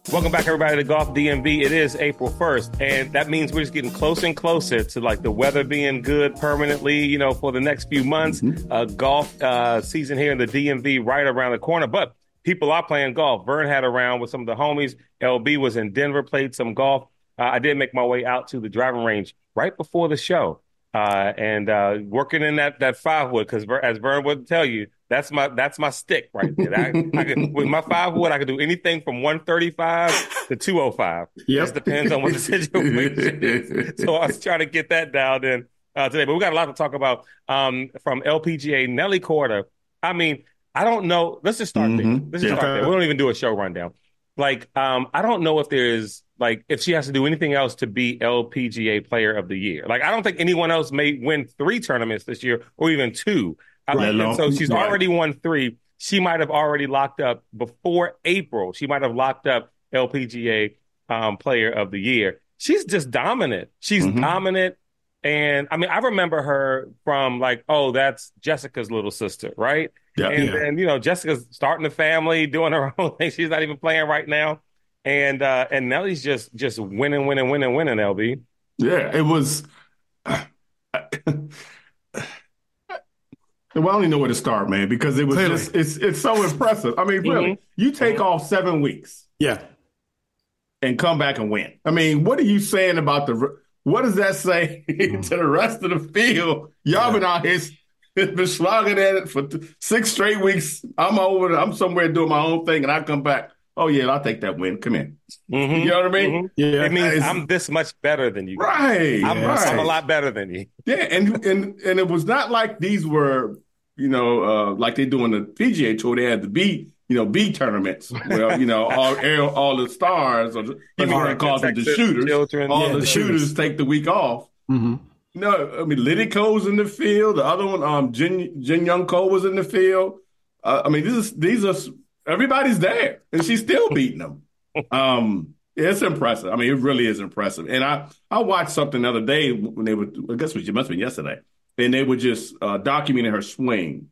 Welcome back, everybody, to Golf DMV. It is April 1st, and that means we're just getting closer and closer to like the weather being good permanently, for the next few months. Golf season here in the DMV right around the corner, but people are playing golf. Vern had a round with some of the homies. LB was in Denver, played some golf. I did make my way out to the driving range right before the show and working in that 5 wood, because as Vern would tell you, that's my stick right there. With my 5 wood, I could do anything from 135 to 205. Yep. It just depends on what the situation is. So I was trying to get that down in today. But we got a lot to talk about from LPGA. Nelly Korda. I mean, I don't know. Let's just start there. Let's just start there. We don't even do a show rundown. Like, I don't know if there's if she has to do anything else to be LPGA Player of the Year. Like, I don't think anyone else may win 3 tournaments this year or even 2. So she's already won 3. She might have already locked up before April. She might have locked up LPGA Player of the Year. She's just dominant. She's dominant. And I mean, I remember her from that's Jessica's little sister, right? Yeah. And Jessica's starting a family, doing her own thing. She's not even playing right now. And Nelly's just winning, LB. Yeah, it was. Well, I don't even know where to start, man, because it was it's so impressive. I mean, really, you take off 7 weeks. Yeah. And come back and win. I mean, what are you saying about what does that say to the rest of the field? Y'all been out here, been slogging at it for 6 straight weeks. I'm somewhere doing my own thing, and I come back. Oh, yeah, I'll take that win. Come in. You know what I mean? Yeah. It means I'm this much better than you. Right. I'm a lot better than you. Yeah, and it was not like these were, like they do on the PGA Tour. They had the B tournaments. Well, all the stars, or people are calling them the shooters. Children. The shooters take the week off. No, I mean, Liddy Cole's in the field. The other one, Jin Young Cole was in the field. I mean, these are everybody's there, and she's still beating them. It's impressive. I mean, it really is impressive. And I watched something the other day when they were, I guess it must have been yesterday, and they were just documenting her swing,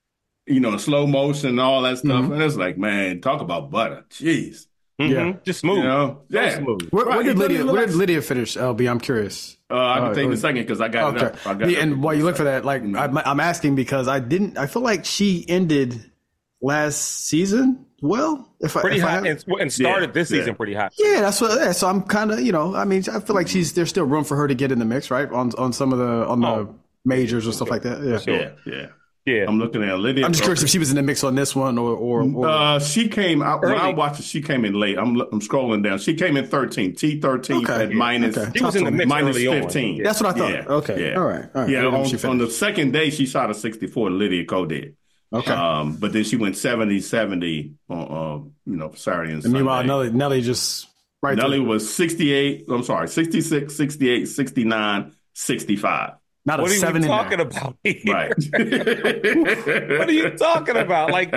in slow motion and all that stuff. And it's like, man, talk about butter. Jeez. Yeah. Just smooth. Yeah. Smooth. Where did Lydia finish, LB? I'm curious. I can take a second because I got it up. And while you look for that, I'm asking because I feel like she ended last season well. Pretty hot and started this season pretty hot. Yeah, that's what. Yeah, so I'm kind of, I mean, I feel like there's still room for her to get in the mix, right? On some of the majors or stuff like that. Yeah. Sure. Yeah. I'm looking at Lydia. I'm just curious if she was in the mix on this one or she came out when I watched it. She came in late. I'm scrolling down. She came in 13. T13 at minus. She was in the mix minus early 15. On. That's what I thought. Yeah. Okay. Yeah. All right. Yeah. On the second day, she shot a 64. Lydia Ko did. Okay. But then she went 70-70 on Saturday and Sunday. Meanwhile, Nelly just Nelly was 68. I'm sorry, 66, 68, 69, 65. Not what a 7 in talking there. about here? Right. What are you talking about? Like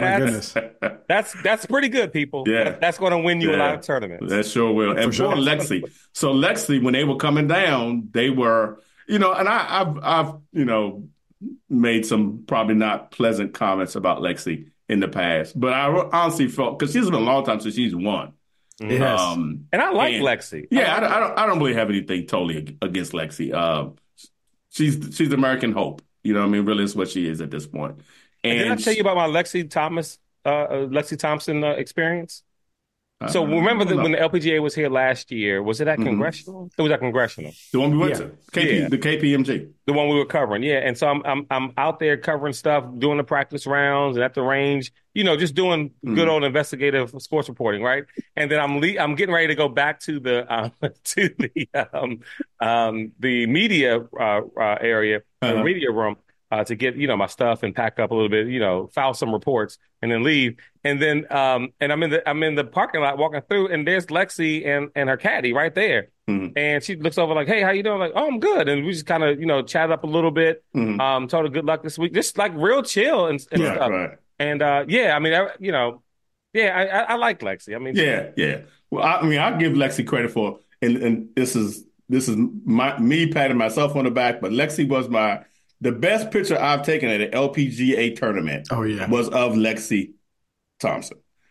that's pretty good, people. Yeah. That's going to win you a lot of tournaments. That sure will. And for Lexi. So Lexi, when they were coming down, they were, and I've made some probably not pleasant comments about Lexi in the past, but I honestly felt, because she's been a long time since she's won. Yes. And I like Lexi. Yeah, I don't really have anything totally against Lexi. She's American hope. You know what I mean? Really is what she is at this point. And did I tell you about my Lexi Thompson experience? So remember that when the LPGA was here last year, was it at Congressional? It was at Congressional. The one we went to, the KPMG, the one we were covering. Yeah, and so I'm out there covering stuff, doing the practice rounds and at the range, just doing good old investigative sports reporting, right? And then I'm getting ready to go back to the media area, the media room. To get, my stuff and pack up a little bit, file some reports and then leave. And then, and I'm in the parking lot walking through, and there's Lexi and her caddy right there. And she looks over like, "Hey, how you doing?" Like, "Oh, I'm good." And we just kind of, chatted up a little bit. Told her good luck this week. Just like real chill and stuff. Right. And I mean, I like Lexi. I mean, yeah. Well, I give Lexi credit for, and this is me patting myself on the back, but Lexi was the best picture I've taken at an LPGA tournament was of Lexi Thompson.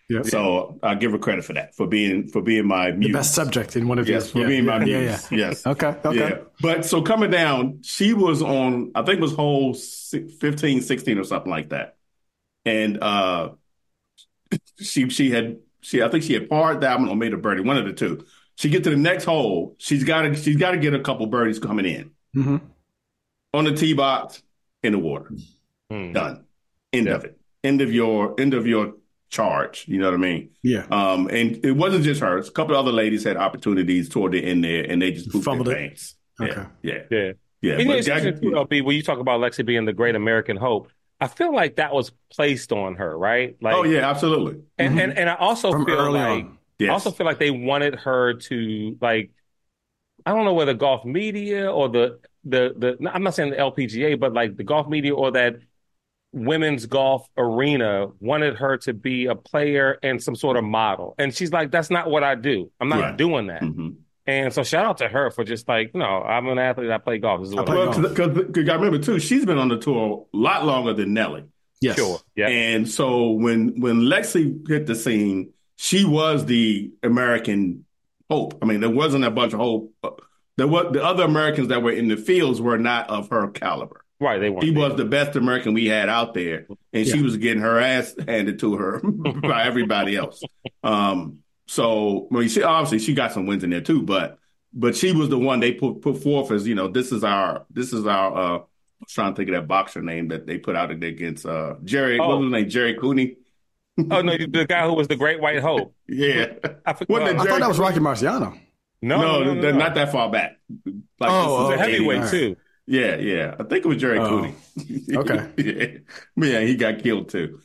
Yeah. So I give her credit for that, for being my muse. The best subject in one of yes, these. for being my muse. Yes. Okay. Yeah. But so coming down, she was on, I think it was hole 15, 16 or something like that. And I think she had parred that one or made a birdie, one of the two. She get to the next hole, she's got to get a couple birdies coming in. Mm-hmm. On the tee box, in the water. Done. End of it. End of your charge. You know what I mean? Yeah. And it wasn't just her. A couple of other ladies had opportunities toward the end there, and they just pooped their pants. Okay. Yeah. And But it's interesting too, LB, when you talk about Lexi being the great American hope, I feel like that was placed on her, right? Like, oh yeah, absolutely. And I also From feel early like on. Yes. I also feel like they wanted her to, like, I don't know whether golf media or the I'm not saying the LPGA, but like the golf media or that women's golf arena wanted her to be a player and some sort of model. And she's like, that's not what I do. I'm not doing that. Mm-hmm. And so shout out to her for just like, no, I'm an athlete. I play golf. This is what I do. Because I remember too, she's been on the tour a lot longer than Nelly. Yes. Sure. Yeah. And so when Lexi hit the scene, she was the American hope. I mean, there wasn't a bunch of hope. The other Americans that were in the fields were not of her caliber. Right. They weren't. She was the best American we had out there, and she was getting her ass handed to her by everybody else. So I mean, she got some wins in there too, but she was the one they put forth as, you know, this is our I was trying to think of that boxer name that they put out against Jerry. What was his name? Jerry Cooney. Oh no, the guy who was the Great White Hope. Yeah, I thought that was Rocky Marciano. No, not that far back. Like, this is a heavyweight too. Yeah. I think it was Jerry Cooney. Okay. Yeah, he got killed too.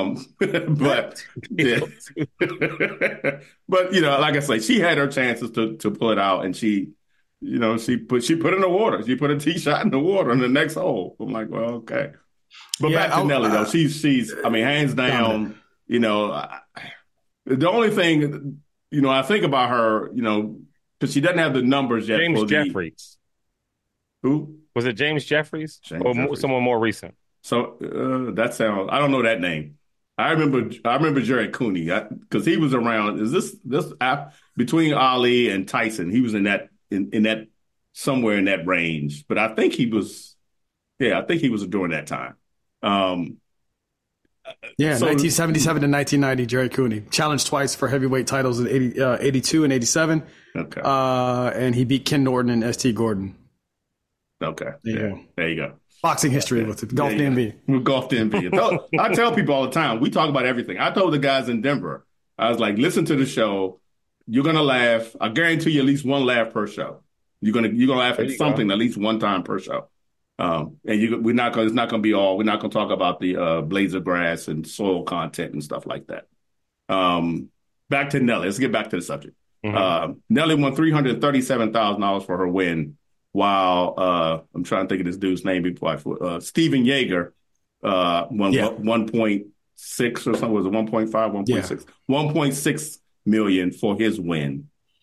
But yeah. But you know, like I say, she had her chances to pull it out, and she put in the water. She put a tee shot in the water in the next hole. I'm like, well, okay. But back to Nelly though, she's I mean, hands down. You know, the only thing, you know, I think about her, you know, because she doesn't have the numbers yet. James Jeffries. Who? Was it James Jeffries Jeffries. Someone more recent? So that sounds. I don't know that name. I remember Jerry Cooney because he was around. Is this between Ali and Tyson? He was in that somewhere in that range. But I think he was. Yeah, I think he was during that time. 1977 to 1990, Jerry Cooney challenged twice for heavyweight titles in 82 and 87. Okay, and he beat Ken Norton and St. Gordon. Okay, there you go. Boxing history with it. Golf DMV. With Golf DMV. I tell people all the time, we talk about everything. I told the guys in Denver, I was like, listen to the show. You're going to laugh. I guarantee you at least one laugh per show. You're gonna laugh at something at least one time per show. And we're not going to talk about the blades of grass and soil content and stuff like that. Back to Nelly. Let's get back to the subject. Mm-hmm. Nelly won $337,000 for her win. While I'm trying to think of this dude's name before Steven Yeager won 1.6 or something. Was it 1.5, 1.6? 1.6 million for his win.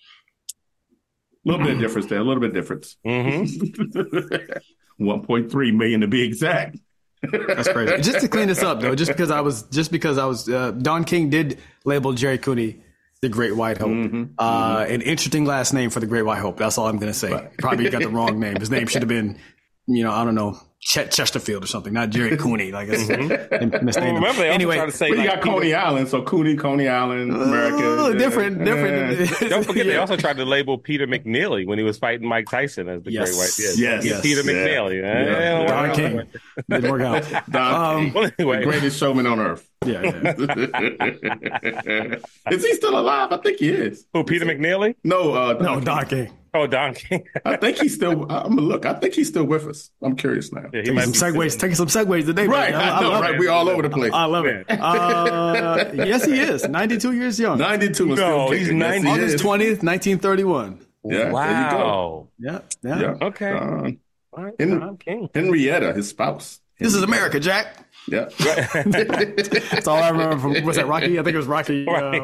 A little bit of difference there. A little bit of difference. Mm-hmm. 1.3 million to be exact. That's crazy. Just to clean this up though, just because I was Don King did label Jerry Cooney the Great White Hope. An interesting last name for the Great White Hope. That's all I'm going to say. Right. Probably got the wrong name. His name should have been, I don't know, Chet Chesterfield or something, not Jerry Cooney. Like, remember, they anyway, tried to say, you got Coney Island, so Coney Island, America. Different. Don't forget, they also tried to label Peter McNeely when he was fighting Mike Tyson as the Great White. Yes. Peter McNeely. Don King. Didn't work out. Don King, the greatest showman on earth. Yeah. Is he still alive? I think he is. Who, Peter McNeely? No, Don King. Oh, Don King. I think he's still. I'm gonna look. I think he's still with us. I'm curious now. Yeah, taking some segues today. Right, I know. Right, we're all over the place. I love it. Yes, he is. 92 years young. 92. No, he's 90. August 20th, 1931. Yeah. Wow. There you go. Yeah. Okay. Don King. Henrietta, his spouse. This is America, Jack. Yeah. That's all I remember from, was that Rocky? I think it was Rocky.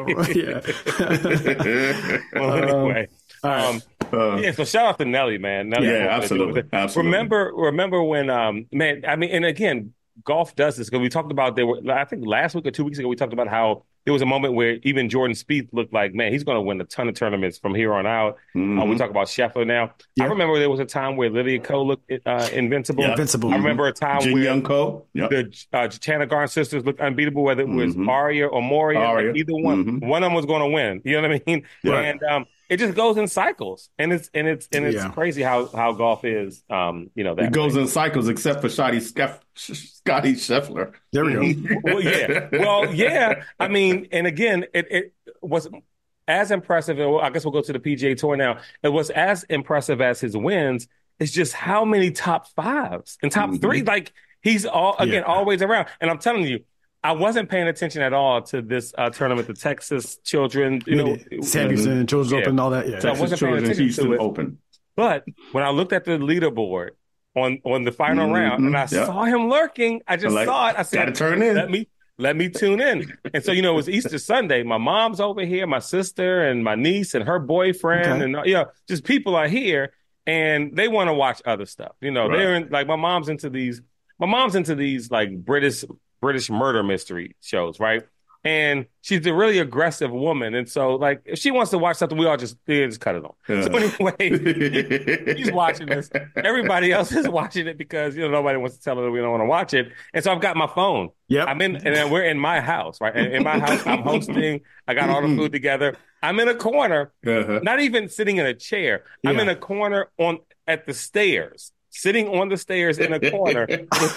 Anyway. So shout out to Nelly, man. Nelly, absolutely. Remember when, man, I mean, and again, golf does this because we talked about I think last week or 2 weeks ago, we talked about how there was a moment where even Jordan Spieth looked like, man, he's going to win a ton of tournaments from here on out. We talk about Scheffler now. I remember there was a time where Lydia Ko looked invincible. Invincible. I remember a time Jin where Young Ko. the Chanagarn sisters looked unbeatable, whether it was Aria or Moria. Like either one. One of them was going to win. You know what I mean? Right. And it just goes in cycles, and it's crazy how golf is. That it goes in cycles, except for Scotty Scheffler. There we go. Well, yeah. I mean, and again, it was as impressive. I guess we'll go to the PGA Tour now. It was as impressive as his wins. It's just how many top fives and top three. Like he's always around. And I'm telling you, I wasn't paying attention at all to this tournament, the Texas Children, Sanderson, Children's Open, and all that. Yeah, so I wasn't paying attention to it. Open. But when I looked at the leaderboard on the final round, and I saw him lurking, I just saw it. I said, "Gotta turn in. Let me tune in." And so it was Easter Sunday. My mom's over here, my sister, and my niece, and her boyfriend, and just people are here, and they want to watch other stuff. They're in, like my mom's into these like British murder mystery shows, right? And she's a really aggressive woman. And so, like, if she wants to watch something, we all just cut it on. So anyway, he's watching this. Everybody else is watching it because, nobody wants to tell her that we don't want to watch it. And so I've got my phone. Yep. And then we're in my house, right? And in my house, I'm hosting. I got all the food together. I'm in a corner, not even sitting in a chair. I'm in a corner at the stairs. Sitting on the stairs in a corner with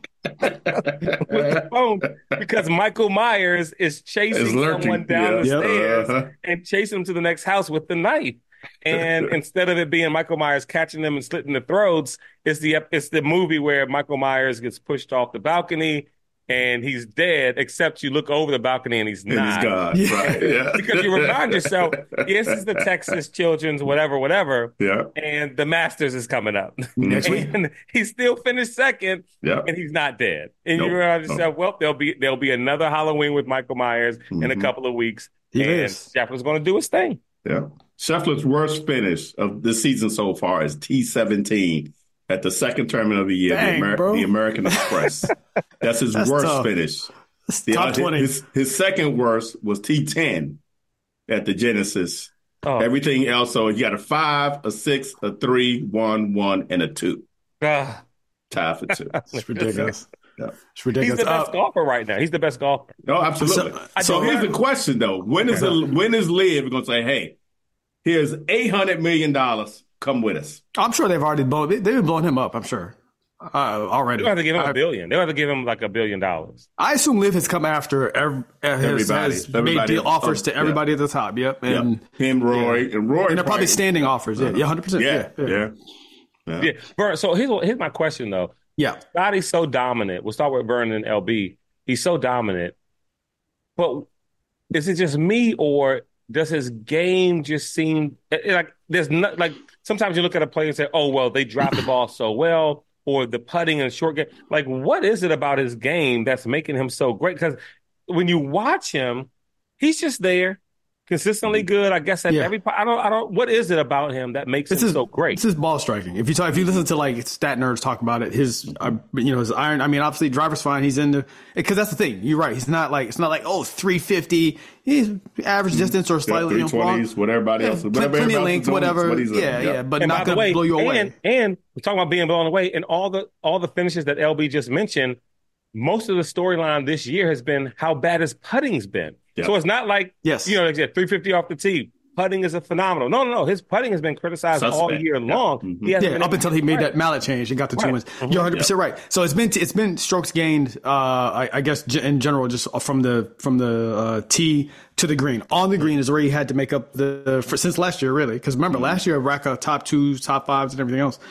the phone because Michael Myers is chasing someone down the stairs and chasing them to the next house with the knife. And instead of it being Michael Myers catching them and slitting the throats, it's the movie where Michael Myers gets pushed off the balcony and he's dead, except you look over the balcony and he's not. And he's gone, right? Yeah. Because you remind yourself, this is the Texas Children's whatever. Yeah. And the Masters is coming up. Next week. And he still finished second, and he's not dead. And you remind yourself, well, there'll be another Halloween with Michael Myers in a couple of weeks. Scheffler's going to do his thing. Yeah. Scheffler's worst finish of the season so far is T17. At the second tournament of the year, the American Express. That's his worst finish. Top 20. His second worst was T10 at the Genesis. Everything else, so you got a 5, a 6, a 3, 1, 1, and a 2. Tied for 2. It's ridiculous. It's He's ridiculous. the best golfer right now. He's the best golfer. Oh, absolutely. So here's the question, though. When is Liv going to say, hey, here's $800 million. Come with us. I'm sure they've already they've been blowing him up, I'm sure. Already. They'll have to give him $1 billion. They'll have to give him like $1 billion. I assume Liv has come after has made deal offers to everybody at the top. Yep. And him, Roy. Yeah. And Roy. And they're probably standing offers. Yeah, 100%. Yeah. Vern, so here's my question, though. Yeah. Scotty's so dominant. We'll start with Vern and LB. He's so dominant. But is it just me, or does his game just seem like there's not like sometimes you look at a player and say, oh, well, they drop the ball so well, or the putting and short game. Like, what is it about his game that's making him so great? Because when you watch him, he's just there, consistently good. I guess at every I don't. What is it about him that makes him so great? It's his ball striking. If you listen to like stat nerds talk about it, his iron. I mean, obviously driver's fine. He's into because that's the thing. You're right. It's not like 350. He's average distance or slightly 320s, what everybody else. Plenty of length, whatever. But not going to blow you away. And we're talking about being blown away, and all the finishes that LB just mentioned. Most of the storyline this year has been how bad his putting's been. Yeah. So it's not like, like 350 off the tee. Putting is a phenomenal. No. His putting has been criticized all year long. Mm-hmm. Up until he made that mallet change and got the 2 wins. Mm-hmm. You're 100% right. So it's been strokes gained, I guess, in general, just from the tee to the green. On the green is where he had to make up since last year, really. Because remember, last year, rack up top 2s, top 5s, and everything else.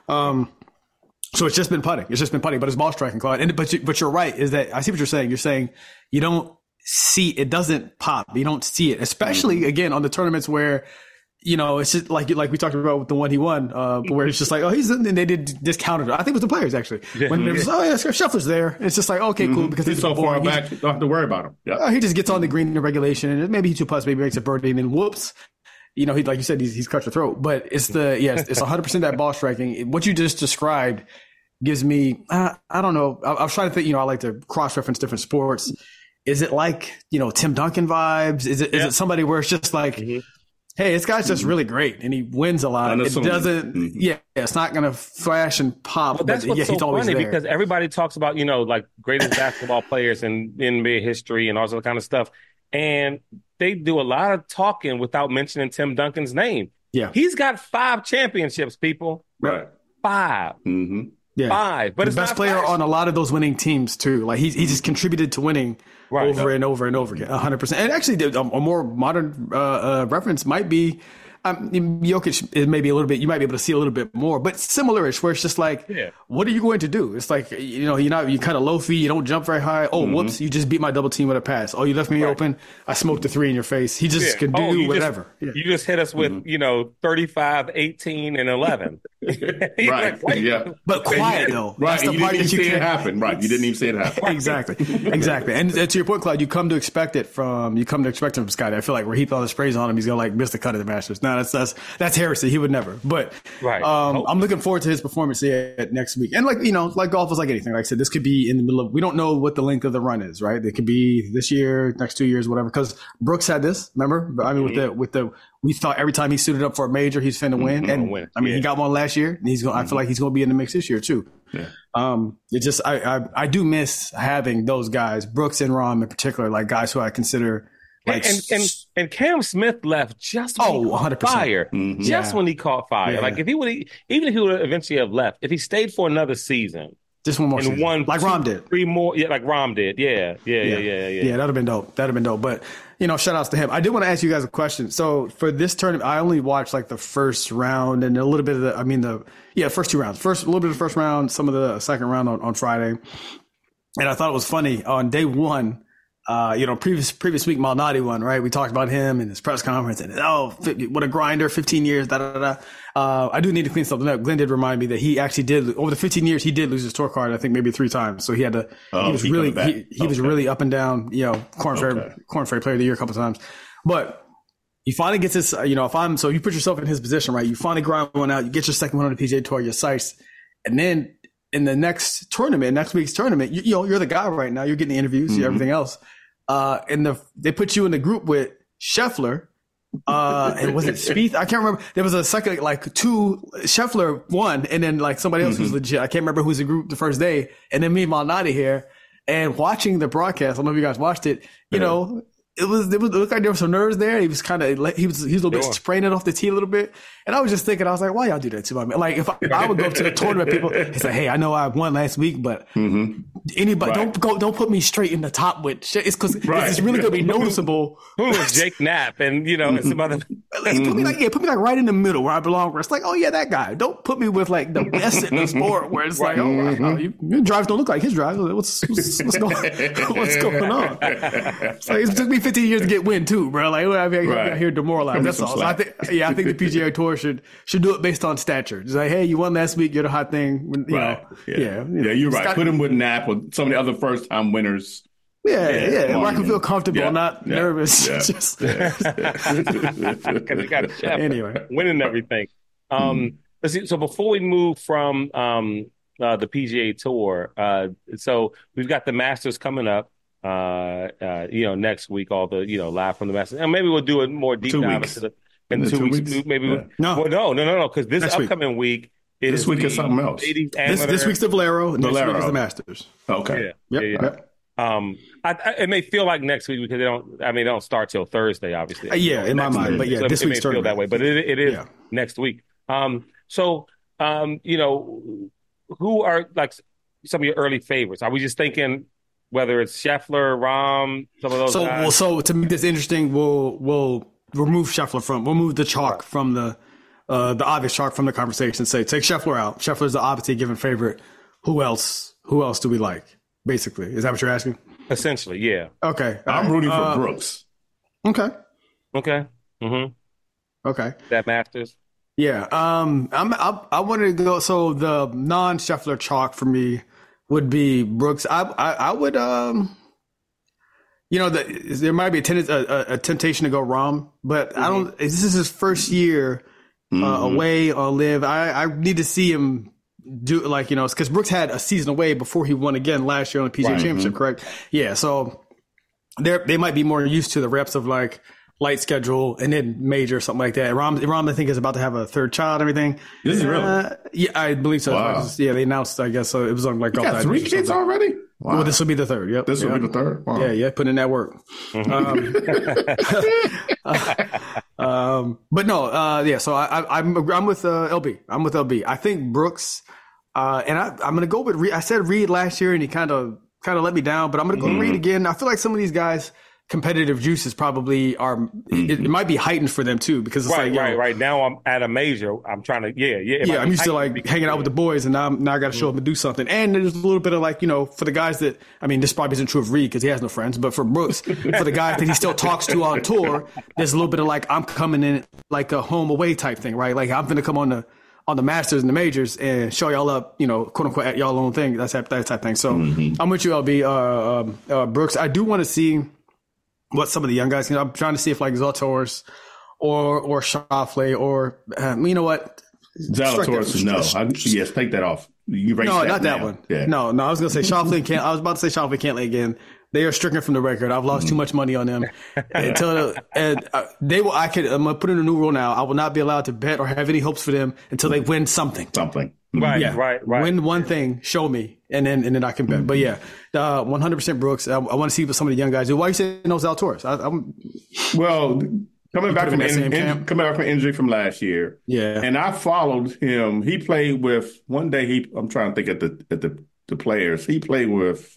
So it's just been putting. But his ball striking, Claude. But you're right. Is that I see what you're saying. You're saying you don't see it doesn't pop. You don't see it, especially again on the tournaments where it's just like we talked about with the one he won, where it's just like and they did discounted it. I think it was the players actually when it was Scheffler's there. And it's just like okay, cool because he's so far back, you don't have to worry about him. Yeah, he just gets on the green in regulation and maybe he 2+, maybe makes a birdie and then whoops. He like you said, he's cut your throat. But it's it's 100% that ball striking. What you just described gives me I don't know. I was trying to think. I like to cross reference different sports. is it like, Tim Duncan vibes? Is it somebody where it's just like, hey, this guy's just really great and he wins a lot. It doesn't, it's not going to flash and pop. But that's what's he's so always funny there. because everybody talks about, like greatest basketball players in NBA history and all that kind of stuff. And they do a lot of talking without mentioning Tim Duncan's name. Yeah. He's got 5 championships, people. Right. 5. Mm-hmm. Yeah. 5. But the it's best not player flashy. on a lot of those winning teams too. Like he just contributed to winning over and over and over again, 100%. And actually, a more modern reference might be Jokic is maybe a little bit. You might be able to see a little bit more, but similar-ish, where it's just like, what are you going to do? It's like you kind of low feet, you don't jump very high. Oh, whoops, you just beat my double team with a pass. Oh, you left me open. I smoked a 3 in your face. He just can do whatever. You just hit us with 35, 18, and 11. Right. Yeah. But quiet though. Right. That's the You part didn't that even you see it can't happen. Right. You didn't even see it happen. Exactly. And to your point, Clyde, you come to expect it from Scotty. I feel like we're heaping all the sprays on him. He's gonna miss the cut of the Masters. No, that's heresy. He would never. But I'm looking forward to his performance next week. And like golf is like anything. Like I said, this could be in the middle of. We don't know what the length of the run is. Right. It could be this year, next 2 years, whatever. Because Brooks had this. Remember? I mean, with the we thought every time he suited up for a major, he's finna win. And I mean, he got one last year, and he's going. I feel like he's going to be in the mix this year too. Yeah. It just I do miss having those guys, Brooks and Rahm in particular, like guys who I consider. And Cam Smith left just when he caught 100%. fire. Just when he caught fire. Yeah. Like if he would, even if he would eventually have left, if he stayed for another season, just one more season, like Rahm did, 3 more, like Rahm did, yeah. That'd have been dope. But shout outs to him. I did want to ask you guys a question. So for this tournament, I only watched like the first round and a little bit of the first 2 rounds. First, a little bit of the first round, some of the second round on Friday. And I thought it was funny on day 1. Previous week Malnati won, right? We talked about him in his press conference and what a grinder, 15 years, I do need to clean something up. Glenn did remind me that he actually did over the 15 years, he did lose his tour card, I think maybe 3 times. So he had to, he was really up and down, Corn Ferry Player of the Year a couple of times. But he finally gets his, so you put yourself in his position, right? You finally grind one out, you get your second one on the PGA Tour, your sights, and then in the next week's tournament, you're the guy right now. You're getting the interviews, everything else. And they put you in the group with Scheffler, and was it Spieth? I can't remember. There was a second, 2, Scheffler won, and then somebody else who's legit. I can't remember who's the group the first day. And then me and Malnati here, and watching the broadcast. I don't know if you guys watched it. It looked like there was some nerves there. He was kind of, he was a little bit spraying it off the tee a little bit. And I was just thinking, I was like, why y'all do that to my man? Like, if I would go to the tournament, people, it's like, hey, I know I won last week, but anybody, don't put me straight in the top with shit. It's because it's really going to be noticeable. Who was Jake Knapp and, and some other. Put me right in the middle where I belong, where it's like, oh yeah, that guy. Don't put me with the best in the sport where it's like, your drives don't look like his drives. What's going on? It's like, it took me 15 years to get win too, bro. Like, I'm here demoralized. That's all. So I think the PGA Tour should do it based on stature. Just like, hey, you won last week, you're the hot thing. You're right. Put him with Knapp or some of the other first time winners. Where I can feel comfortable, not nervous. Because you got a chef winning everything. Let's see. So before we move from the PGA Tour, so we've got the Masters coming up. Next week, all the live from the Masters, and maybe we'll do a more deep dive in the 2 weeks. Maybe no, because this upcoming week. This week is something else. This week's the Valero. Next week is the Masters. Okay. Yep. It may feel like next week because they don't start till Thursday, obviously. In my mind, but so this week's feel that way, but it is next week. Who are some of your early favorites? Are we just thinking whether it's Scheffler, Rahm, some of those guys? So to make this interesting, we'll remove Scheffler we'll move the chalk from the obvious chalk from the conversation. Say take Scheffler out. Scheffler's the obviously given favorite. Who else do we like? Basically, is that what you're asking? Essentially, yeah. Okay, I'm rooting for Brooks. Okay. Mm-hmm. Okay. That Masters. Yeah. I wanted to go. So the non-Scheffler chalk for me would be Brooks. I would. There might be a temptation to go Rahm, but I don't. This is his first year away on live. I need to see him do because Brooks had a season away before he won again last year on the PGA Championship, correct? Yeah. So they might be more used to the reps of like light schedule and then major or something like that. Rom, I think, is about to have a third child and everything. This is real. Yeah, I believe so. Wow. Yeah, they announced, I guess, so it was on like You got 3 kids already? Wow. Well, this will be the third. Yep. This will be the third. Wow. Yeah, putting in that work. But no, yeah. So I'm with LB. I'm with LB. I think Brooks, and I'm going to go with Reed. I said Reed last year, and he kind of let me down. But I'm going to go Reed again. I feel like some of these guys, competitive juices probably are. It might be heightened for them too, because it's right now I'm at a major. I'm trying to I'm used to like hanging out with the boys, and now I got to show up and do something. And there's a little bit of like, for the guys that, I mean, this probably isn't true of Reed because he has no friends, but for Brooks, for the guys that he still talks to on tour, there's a little bit of like, I'm coming in like a home away type thing, right? Like I'm going to come on the Masters and the majors and show y'all up, quote unquote, at y'all own thing, that type thing. So I'm with you, LB. Brooks, I do want to see what some of the young guys can. I'm trying to see if like Zalatoris or Schauffele or you know what? Zalatoris, no. Yes, take that off. You no, not that one. Yeah. No, I was gonna say Schauffele can't. I was about to say Schauffele can't lay again. They are stricken from the record. I've lost too much money on them. Until they will. I'm gonna put in a new rule now. I will not be allowed to bet or have any hopes for them until they win something. Right. Win one thing, show me, and then I can bet. But yeah, 100% Brooks. I want to see what some of the young guys do. Why are you saying no Zalatoris? Well, coming back from injury from last year. Yeah, and I followed him. He played with one day. I'm trying to think at the players. He played with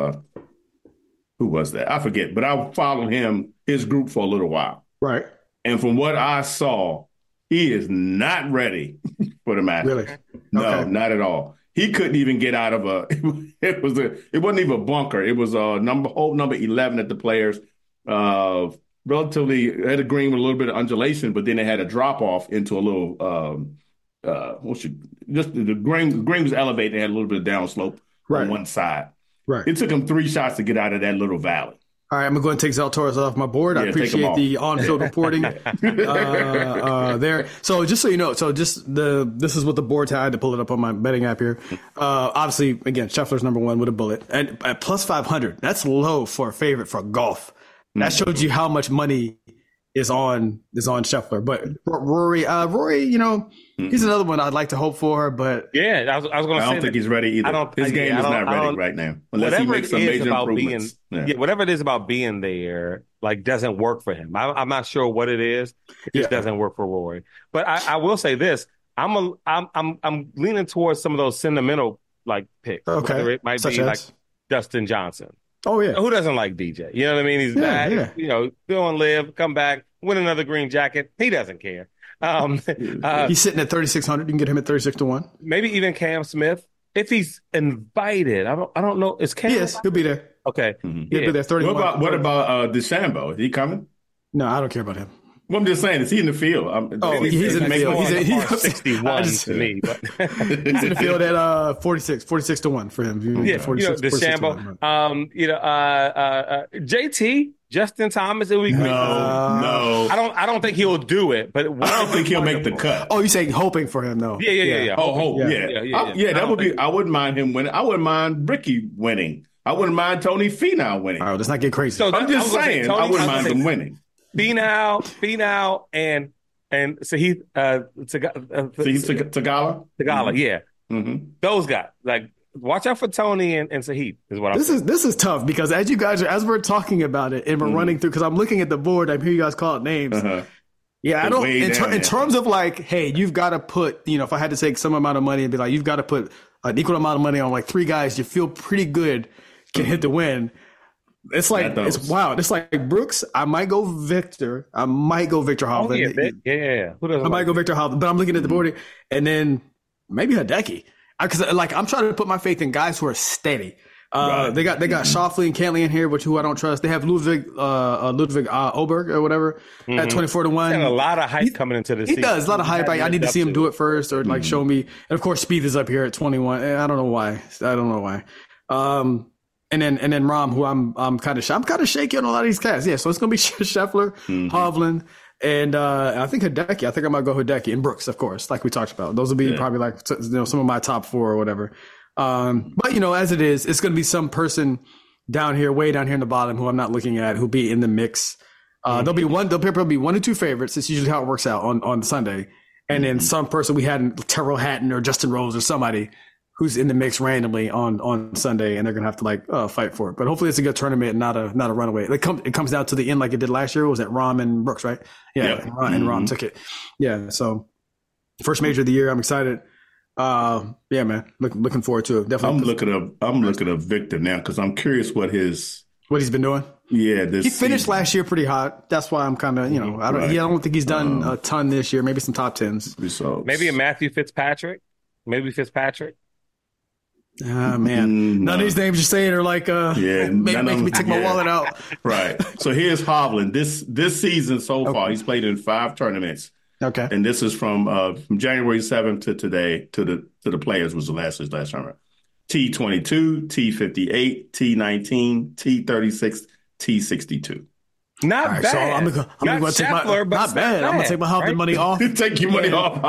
who was that? I forget. But I followed his group for a little while. Right. And from what I saw, he is not ready for the match. Really? No, not at all. He couldn't even get out of it wasn't even a bunker. It was number 11 at the players. Relatively had a green with a little bit of undulation, but then it had a drop off into a little just the green was elevated and had a little bit of downslope on one side. Right. It took him 3 shots to get out of that little valley. All right, I'm going to take Zalatoris off my board. I appreciate the on-field reporting there. So just so you know, this is what the board had. I had to pull it up on my betting app here. Obviously, again, Scheffler's number 1 with a bullet. And at plus 500, that's low for a favorite for golf. That shows you how much money is on Scheffler. But Rory, he's another one I'd like to hope for. But yeah, I was going to say, I don't think he's ready either. His game is not ready right now, unless he makes some major improvements. Whatever it is about being there, like, doesn't work for him. I'm not sure what it is. It just doesn't work for Rory. But I will say this: I'm leaning towards some of those sentimental like picks. Okay, whether it might be like Dustin Johnson. Oh yeah, who doesn't like DJ? You know what I mean? He's back. Yeah. Go and live, come back, win another green jacket. He doesn't care. He's sitting at 3,600. You can get him at 36-1. Maybe even Cam Smith if he's invited. I don't know. Is Cam? Yes, he'll be there. Okay, he'll be there. 31. What about DeChambeau? Is he coming? No, I don't care about him. Well, I'm just saying, is he in the field? He's in the field. He's 61 to me. But. He's in the field at 46-1 for him. Yeah, 46, DeChambeau. JT, Justin Thomas. It would be great. No. I don't think he'll do it, but I don't think he'll make the cut. Oh, you're saying hoping for him, though? Yeah. Hope. That would be. I wouldn't mind him winning. I wouldn't mind Ricky winning. I wouldn't mind Tony Finau winning. All right, let's not get crazy. So I'm just saying, I wouldn't mind him winning. Finau, and Sahith Tagala. Mm-hmm. Yeah. Mm-hmm. Those guys. Like, watch out for Tony and Sahith is what I'm saying. This is tough because as we're talking about it and we're running through, because I'm looking at the board, I hear you guys call it names. Uh-huh. Yeah, I don't. In terms of like, hey, you've got to put, if I had to take some amount of money and be like, you've got to put an equal amount of money on like 3 guys you feel pretty good can hit the win. It's like, it's wild. It's like Brooks. I might go Victor. Hovland. Yeah. I might go Victor Hovland, but I'm looking at the board and then maybe Hideki. Because I'm trying to put my faith in guys who are steady. Right. They got Schauffele and Cantley in here, who I don't trust. They have Ludwig Oberg or whatever at 24-1. And a lot of hype coming into this. He does a lot of hype. I need to see him do it first or like show me. And of course, Spieth is up here at 21. I don't know why. And then Rahm, who I'm kind of shaky on a lot of these guys. Yeah, so it's gonna be Scheffler, Hovland, and I think Hideki. I think I might go Hideki and Brooks, of course, like we talked about. Those will be probably like some of my top 4 or whatever. But as it is, it's gonna be some person down here, way down here in the bottom, who I'm not looking at, who'll be in the mix. There'll probably be 1 or 2 favorites. It's usually how it works out on Sunday. And then some person we had, Terrell Hatton or Justin Rose or somebody who's in the mix randomly on Sunday, and they're going to have to fight for it. But hopefully it's a good tournament, not a runaway. It comes down to the end like it did last year. Was that Rahm and Brooks, right? Yeah. Yep. And Rahm took it. Yeah. So first major of the year. I'm excited. Yeah, man. Looking forward to it. Definitely. I'm looking up Victor now because I'm curious what he's been doing. Yeah, he finished season. Last year pretty hot. That's why I'm kind of, I don't think he's done a ton this year. Maybe some top tens. Maybe a Matthew Fitzpatrick. Maybe Fitzpatrick. Ah, man. None of these names you're saying are like, make me take my wallet out. Right. So here's Hovland. This season so far, he's played in 5 tournaments. Okay. And this is from January 7th to today to the Players was his last tournament. T22, T58, T19, T36, T62. Not bad. So I'm gonna take my not bad. I'm gonna take my Hovland money off. Take your money off.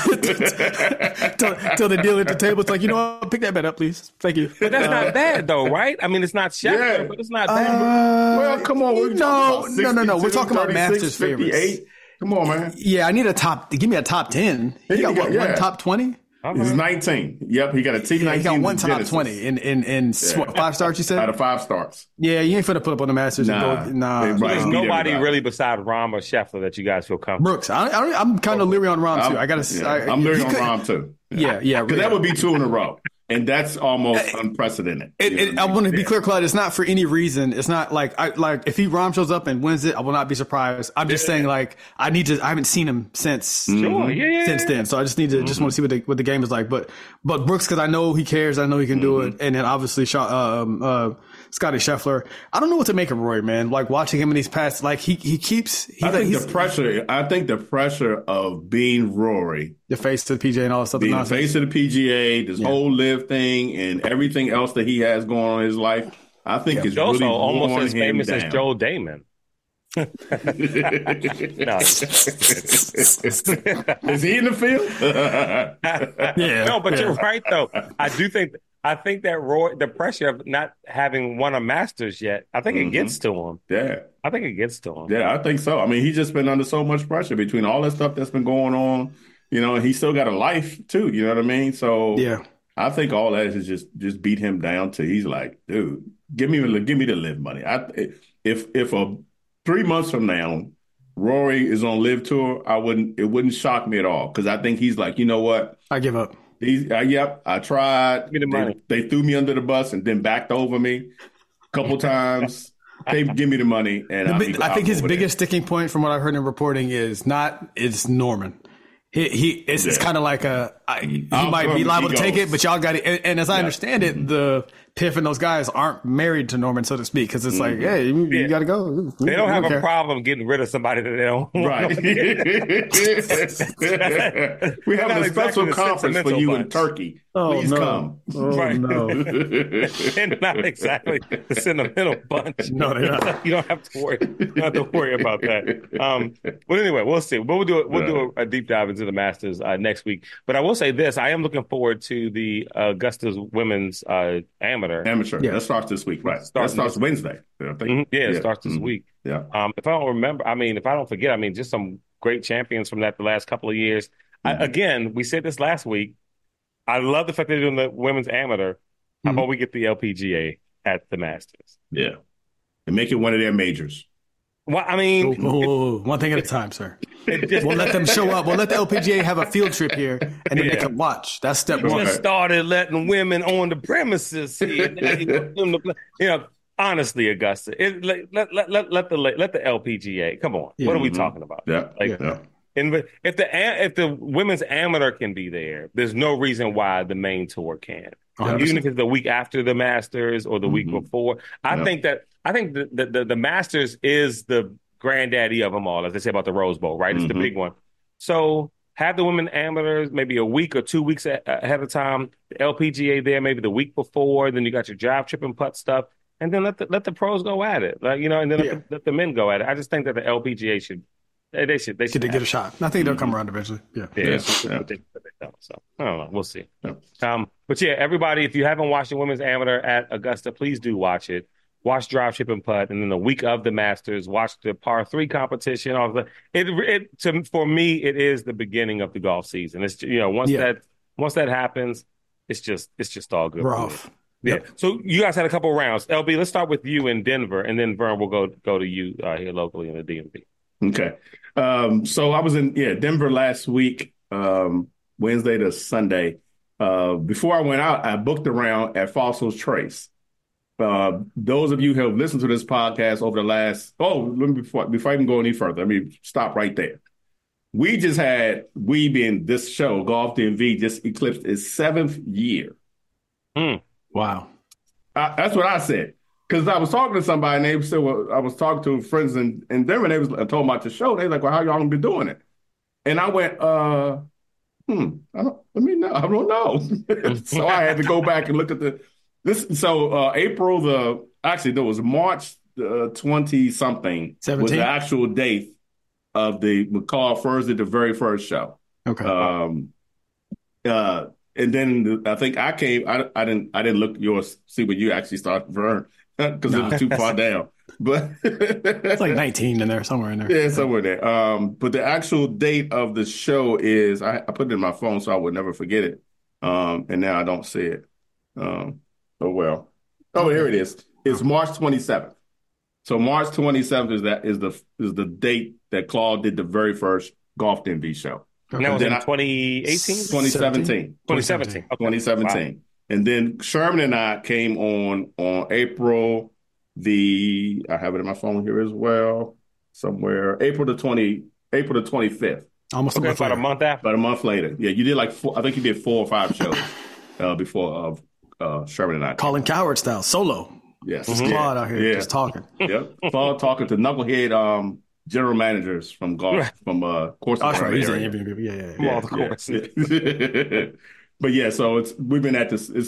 Tell the dealer at the table, it's like, pick that bet up, please. Thank you. But that's not bad though, right? I mean, it's not Scheffler, but it's not bad. Well, come on. No. We're talking about Masters 58. favorites. Come on, man. Yeah, I need give me a top 10. He got one top 20? He's 19. Yep, he got a T19. He got one top 20 in 5 starts, you said? Out of 5 starts. Yeah, you ain't finna put up on the Masters. Nah. There's nobody really besides Rahm or Scheffler that you guys feel comfortable. Brooks, I'm kind of leery on Rahm, too. I'm leery on Rahm, too. Yeah. Because that would be 2 in a row. And that's almost unprecedented. I want to be clear, Claude. It's not for any reason. It's not like if Rahm shows up and wins it, I will not be surprised. I'm just saying, I haven't seen him since since then. So I just want to see what the game is like. But Brooks, because I know he cares, I know he can do it, and then obviously Scotty Scheffler. I don't know what to make of Rory, man. Like watching him in these past, I think the pressure of being Rory, the face of the PGA and all that stuff. Being the face of the PGA, this whole live thing and everything else that he has going on in his life, I think is really almost as famous down. as Joel Damon. No. Is he in the field? Yeah. No, but you're right though. I think that the pressure of not having won a Masters yet, I think it gets to him. Yeah. I think it gets to him. Yeah, I think so. I mean, he's just been under so much pressure between all that stuff that's been going on. And he's still got a life too. You know what I mean? So yeah, I think all that is just beat him down to he's like, dude, give me the live money. If 3 months from now Rory is on Live Tour, it wouldn't shock me at all because I think he's like, you know what? I give up. I tried. Give me the money. They threw me under the bus and then backed over me a couple times. Hey, give me the money. And I think his biggest sticking point from what I've heard in reporting is Norman. It's kind of like he might be liable to take it, but y'all got it. And as I understand it, the Piff and those guys aren't married to Norman, so to speak, because it's like, hey, you got to go. They don't have a problem getting rid of somebody that they don't want. Right. We're having a special conference for you in Turkey. Please come. Right. No. They're not exactly the sentimental bunch. No, they're not. You don't have to worry. You don't have to worry about that. But anyway, we'll see. We'll do a deep dive into the Masters next week. But I will say this: I am looking forward to the Augusta's Women's Amateur. Yeah. That starts this week, right? That starts Wednesday. It starts this week. Yeah. If I don't forget, just some great champions from the last couple of years. Again, we said this last week. I love the fact they're doing the Women's Amateur. How about we get the LPGA at the Masters? Yeah. And make it one of their majors. Well, one thing at a time, sir. We'll let them show up. We'll let the LPGA have a field trip here, and then they can watch. That's step one. Just started letting women on the premises here. Honestly, Augusta, let the LPGA. Come on, what are we talking about? Yeah, And if the Women's Amateur can be there, there's no reason why the main tour can't. 100%. Even if it's the week after the Masters or the week before. I think the Masters is the granddaddy of them all, as they say about the Rose Bowl, right? It's the big one. So have the women amateurs maybe a week or 2 weeks ahead of time. The LPGA there maybe the week before. Then you got your drive, trip, and putt stuff, and then let the pros go at it, and then let the men go at it. I just think that the LPGA should. They should get a shot. I think they'll come around eventually. Yeah. So I don't know. We'll see. Yeah. But yeah, everybody, if you haven't watched the Women's Amateur at Augusta, please do watch it. watch drive, chip, and putt, and then the week of the Masters, watch the par three competition. All the for me, it is the beginning of the golf season. It's once that happens, it's just all good. Rough. Yeah. Yep. So you guys had a couple rounds. LB, let's start with you in Denver, and then Vern will go to you here locally in the DMV. Okay. So I was in Denver last week, Wednesday to Sunday. Before I went out, I booked a round at Fossils Trace. Those of you who have listened to this podcast over the last before I even go any further, let me stop right there. We being this show, Golf DMV, just eclipsed its 7th year. Wow. That's what I said. Because I was talking to somebody, and they said, I was talking to friends in Denver, and they told them about the show. They were like, well, how y'all gonna be doing it? And I went, I don't know. So I had to go back and look at this. So April there was March 20-something was the actual date of the McCall First did the very first show. Okay. And then I think I came. I didn't look yours see when you actually started, Vern, because it was too far down. But it's like 19 in there, somewhere in there. Yeah, somewhere there. But the actual date of the show is I put it in my phone so I would never forget it. And now I don't see it. Oh well. Oh, here it is. It's March 27th. So March 27th is the date that Claude did the very first Golf DMV show. And that was in 2018? 2017. 2017. Okay. 2017. Wow. And then Sherman and I came on April I have it in my phone here as well, somewhere, April the 25th. Almost about a month after. About a month later. Yeah, you did I think you did 4 or 5 shows before Sherman and I. Colin Cowherd style, solo. Yes. Just Claude out here just talking. Yep. Claude talking to knucklehead general managers from golf, from courses. Oh, right. From all the courses. But yeah, so we've been at this.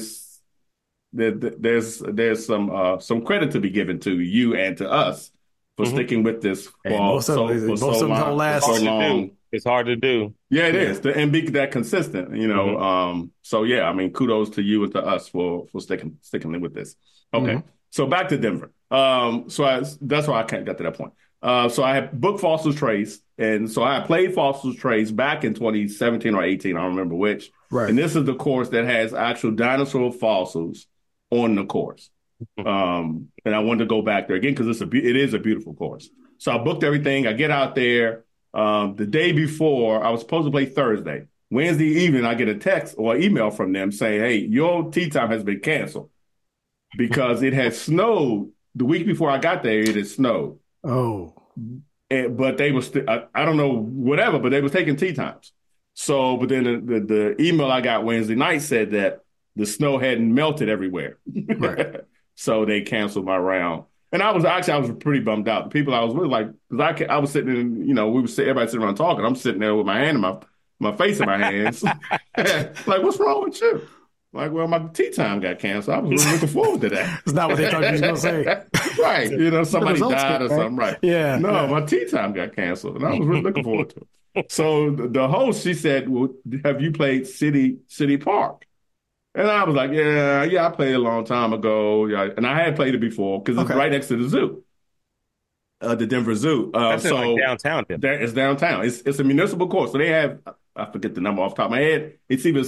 There's some credit to be given to you and to us for sticking with this for so long. It's hard to do. Yeah, it is, and be that consistent. So yeah, kudos to you and to us for sticking with this. Okay, so back to Denver. That's why I can't get to that point. So I had booked Fossils Trace, and so I played Fossils Trace back in 2017 or 18. I don't remember which. Right. And this is the course that has actual dinosaur fossils on the course. And I wanted to go back there again because it is a beautiful course. So I booked everything. I get out there. The day before, I was supposed to play Thursday. Wednesday evening, I get a text or email from them saying, hey, your tee time has been canceled because it had snowed. The week before I got there, it had snowed. Oh. But they were I don't know, whatever, but they were taking tee times. So, but then the email I got Wednesday night said that the snow hadn't melted everywhere. Right. So they canceled my round. And I was pretty bummed out. The people I was with, because I was sitting in, everybody sitting around talking. I'm sitting there with my hand in my face in my hands. Like, what's wrong with you? Like, well, my tee time got canceled. I was really looking forward to that. It's not what they thought you was going to say. Right. Somebody died or something. Right. Yeah. No, my tee time got canceled. And I was really looking forward to it. So the host, she said, well, have you played City Park? And I was like, yeah, I played a long time ago. Yeah. And I had played it before because it's right next to the zoo, the Denver Zoo. That's like downtown. It's downtown. It's a municipal course. So they have, I forget the number off the top of my head. It's either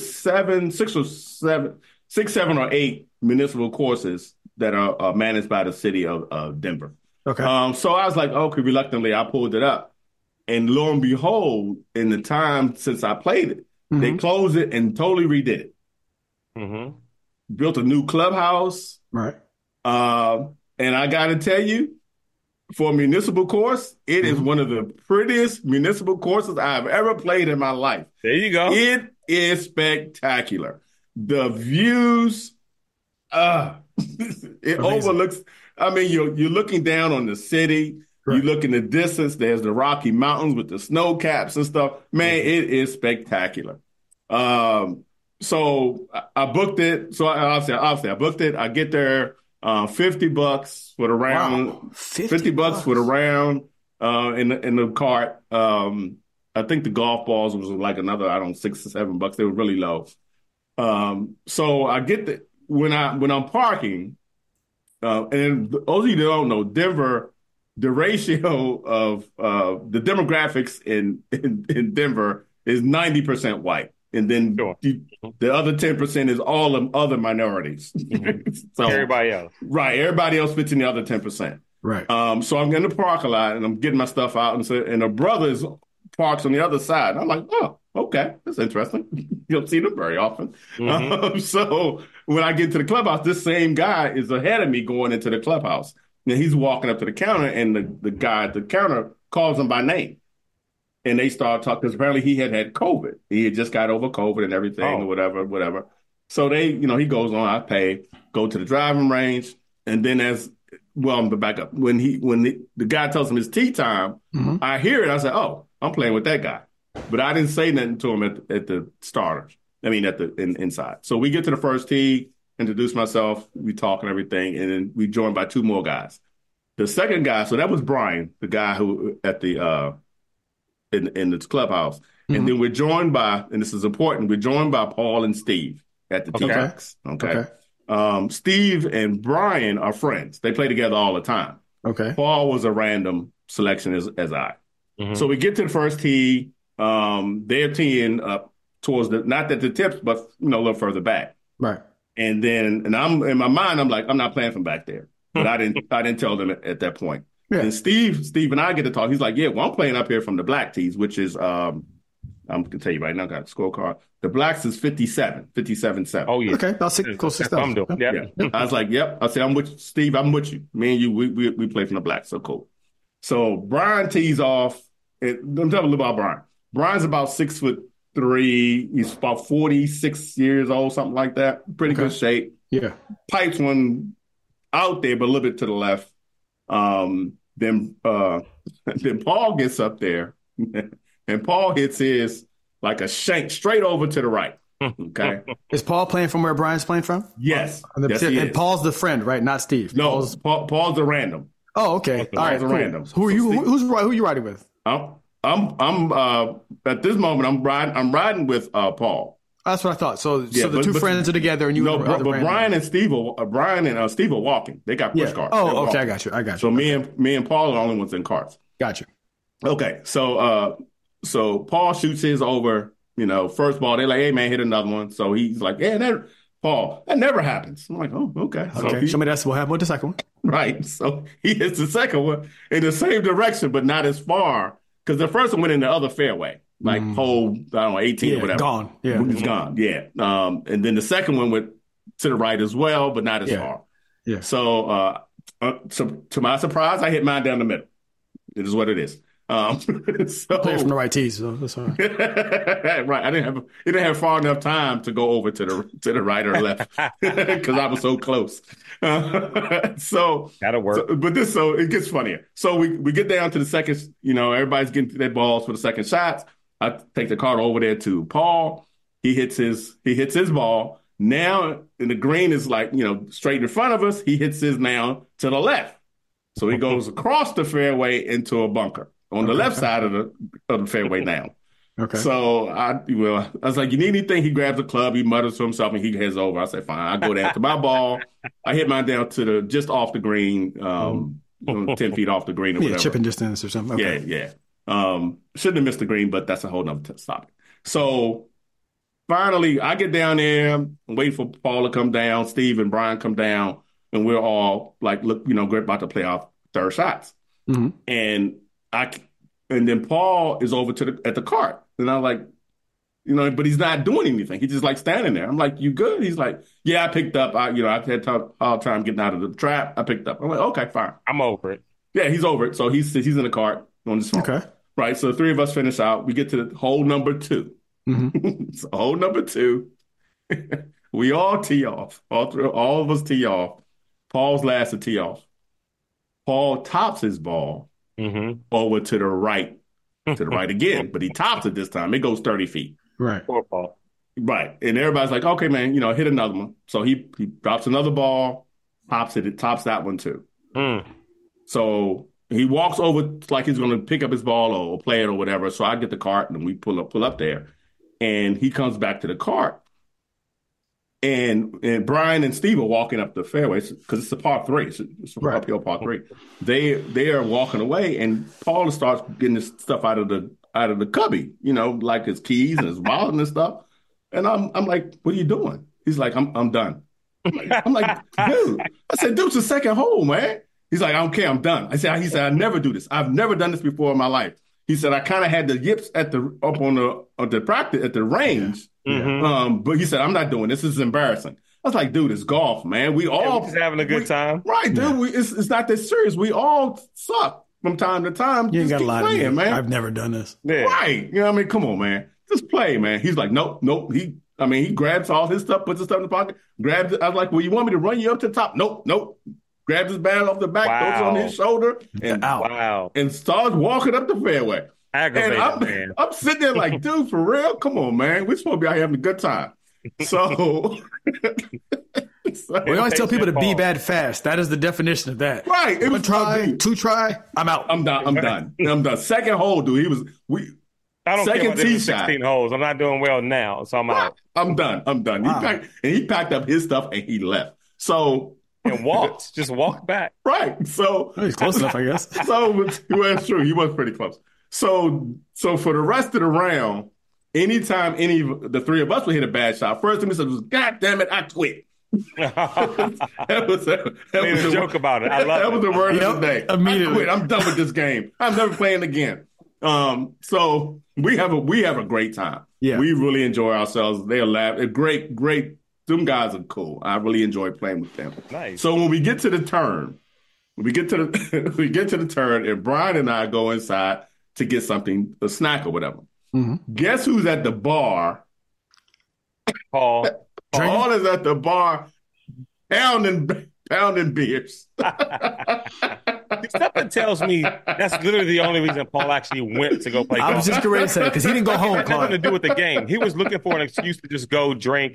6, 7, or 8 municipal courses that are managed by the city of Denver. Okay. So I was like, okay, reluctantly, I pulled it up. And lo and behold, in the time since I played it, they closed it and totally redid it. Built a new clubhouse. Right. And I got to tell you, for a municipal course, it is one of the prettiest municipal courses I've ever played in my life. There you go. It is spectacular. The views, it overlooks. You're looking down on the city. Right. You look in the distance. There's the Rocky Mountains with the snow caps and stuff. Man, it is spectacular. So I booked it. So obviously I booked it. I get there, $50 for the round. Wow. $50 for the round in the cart. I think the golf balls was like another, I don't know, $6 or $7. They were really low. So I get when I'm parking, And those of you that don't know, Denver, the ratio of the demographics in Denver is 90% white. And then Sure. the other 10% is all of other minorities. So Everybody else. Right. Everybody else fits in the other 10%. Right. So I'm in the parking lot and I'm getting my stuff out, and a brother's parks on the other side. I'm like, oh, okay, that's interesting. You don't see them very often. So when I get to the clubhouse, this same guy is ahead of me going into the clubhouse. And he's walking up to the counter, and the guy at the counter calls him by name. And they start talking, because apparently he had COVID. He had just got over COVID and everything, or whatever. So he goes on, I pay, go to the driving range, and then I'm back up. When the guy tells him it's tea time, I hear it. I say, oh, I'm playing with that guy. But I didn't say nothing to him at the starters. I mean, inside. So we get to the first tee, introduce myself, we talk and everything, and then we joined by two more guys. The second guy, so that was Brian, the guy who at the in the clubhouse. And then we're joined by, and this is important, we're joined by Paul and Steve at the tee box. Okay. Steve and Brian are friends. They play together all the time. Okay. Paul was a random selection as I. So we get to the first tee. They're teeing up towards not at the tips, but a little further back. Right. And then, I'm in my mind, I'm like, I'm not playing from back there. But I didn't tell them at that point. Yeah. And Steve and I get to talk. He's like, yeah, well, I'm playing up here from the black tees, which is I'm gonna tell you right now, I got a scorecard. The blacks is 57-7. Oh yeah. Okay, about close to stuff. Yeah. I was like, yep. I said, I'm with you, Steve. I'm with you. Me and you, we play from the black. So cool. So Brian tees off. I'm telling you a little about Brian. Brian's about 6'3". He's about 46 years old, something like that. Pretty good shape. Yeah. Pipes one out there, but a little bit to the left. Then Paul gets up there, and Paul hits his like a shank straight over to the right. Okay. Is Paul playing from where Brian's playing from? Yes. Yes, he is. Paul's the friend, right? Not Steve. No, Paul's a random. Oh, okay. All right. Cool. Random. Who are you? Who are you riding with? I'm at this moment I'm riding with Paul. That's what I thought. So the two friends are together, and you. No, but Brian and Steve are walking. They got push carts. Oh, okay, I got you. So me and Paul are the only ones in carts. Got you. Okay, so Paul shoots his over. First ball. They're like, hey man, hit another one. So he's like, yeah, Paul, that never happens. I'm like, oh, okay. Okay, show me that's what happened with the second one. Right. So he hits the second one in the same direction, but not as far, because the first one went in the other fairway. Like hole, I don't know, 18 or whatever. Gone. Yeah. It's gone. Yeah. And then the second one went to the right as well, but not as far. Yeah. So, to my surprise, I hit mine down the middle. It is what it is. Play from the right tees, so that's all right. Right. I didn't have far enough time to go over to the right or left because I was so close. So that'll work. So it gets funnier. So we get down to the second. Everybody's getting to their balls for the second shots. I take the card over there to Paul. He hits his ball. Now, and the green is like, straight in front of us. He hits his now to the left. So he goes across the fairway into a bunker on the left side of the fairway now. Okay. So I was like, you need anything? He grabs a club. He mutters to himself and he heads over. I said, fine. I go down to my ball. I hit mine down to just off the green, 10 feet off the green or whatever. Chipping distance or something. Okay. Yeah. Shouldn't have missed the green, but that's a whole nother topic. So finally, I get down there, wait for Paul to come down, Steve and Brian come down, and we're all like, look, we're about to play off third shots. Mm-hmm. And then Paul is over at the cart, and I'm like, but he's not doing anything. He's just like standing there. I'm like, you good? He's like, yeah, I picked up. I've had hard time getting out of the trap. I picked up. I'm like, okay, fine. I'm over it. Yeah, he's over it. So he's in the cart on his phone. Okay. Right. So the three of us finish out. We get to the hole number 2. Mm-hmm. So hole number 2, we all tee off. All of us tee off. Paul's last to tee off. Paul tops his ball over to the right again, but he tops it this time. It goes 30 feet. Right. Poor Paul. Right. And everybody's like, okay, man, hit another one. So he drops another ball, tops it. It tops that one too. So he walks over like he's going to pick up his ball or play it or whatever. So I get the cart and we pull up there, and he comes back to the cart. and Brian and Steve are walking up the fairway because it's a par 3. It's an uphill par 3. They are walking away, and Paul starts getting his stuff out of the cubby, like his keys and his wallet and stuff. And I'm like, what are you doing? He's like, I'm done. I'm like, dude. I said, dude, it's the second hole, man. He's like, I don't care, I'm done. He said, I never do this. I've never done this before in my life. He said, I kind of had the yips up on the practice at the range. But he said, I'm not doing this. This is embarrassing. I was like, dude, it's golf, man. We're just having a good time. Right, dude. It's not that serious. We all suck from time to time. You ain't just got a lot playing, of man. I've never done this. Yeah. Right. You know what I mean? Come on, man. Just play, man. He's like, nope. He grabs all his stuff, puts his stuff in the pocket, grabs it. I was like, well, you want me to run you up to the top? Nope. Grabs his bag off the back, throws it on his shoulder, and starts walking up the fairway. Aggravated, I'm sitting there like, dude, for real? Come on, man. We're supposed to be out here having a good time. So we always tell people to be bad fast. That is the definition of that. Right. It was 2 try. I'm out. I'm done. Second hole, dude. I don't care about the 16 holes. I'm not doing well now, so I'm out. I'm done. Wow. He packed up his stuff and he left. So and walked, just walked back. Right. So he's close enough, I guess. So it's true. He was pretty close. So for the rest of the round, anytime any of the three of us would hit a bad shot, first thing we said was, "God damn it, I quit." that was a joke about it. I love that was the word of the day. Immediately. I quit. I'm done with this game. I'm never playing again. So we have a great time. Yeah. We really enjoy ourselves. They laugh. They're great. Them guys are cool. I really enjoy playing with them. Nice. So when we get to the turn, and Brian and I go inside to get something, a snack or whatever. Mm-hmm. Guess who's at the bar? Paul. Paul is at the bar pounding beers. Something tells me that's literally the only reason Paul actually went to go play golf. I was just going to say, because he didn't go home, It had nothing to do with the game. He was looking for an excuse to just go drink.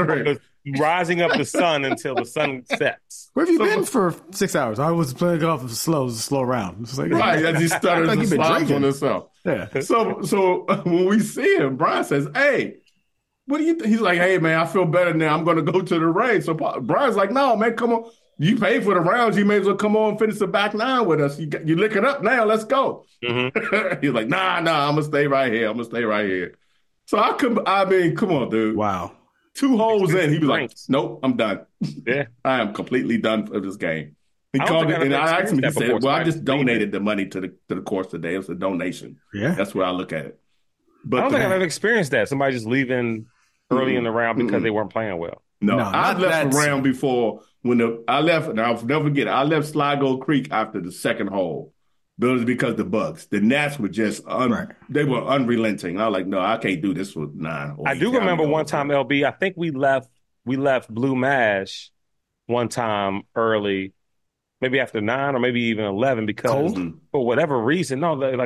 Rising up the sun until the sun sets. Where have you been for 6 hours? I was playing golf. It was a slow round. It's like, right, as he stutters and slides on himself. Yeah. So when we see him, Brian says, "Hey, what do you think?" He's like, "Hey, man, I feel better now. I'm going to go to the range." So Brian's like, "No, man, come on. You paid for the rounds. You may as well come on and finish the back nine with us. You lick it up now. Let's go." Mm-hmm. He's like, nah, I'm going to stay right here. So come on, dude. Wow. 2 holes in, he was like, "Nope, I'm done. Yeah. I am completely done for this game." He called it, and I asked him, he said, "Well, I just donated the money to the course today. It was a donation." Yeah. That's where I look at it. But I don't think I've ever experienced that. Somebody just leaving early in the round because they weren't playing well. No, I left a round before I left, and I'll never forget it. I left Sligo Creek after the second hole. But it was because the bugs. The gnats were just they were unrelenting. I was like, no, I can't do this with 9. I do remember one time, LB, I think we left Blue Mash one time early, maybe after 9 or maybe even 11 because for whatever reason,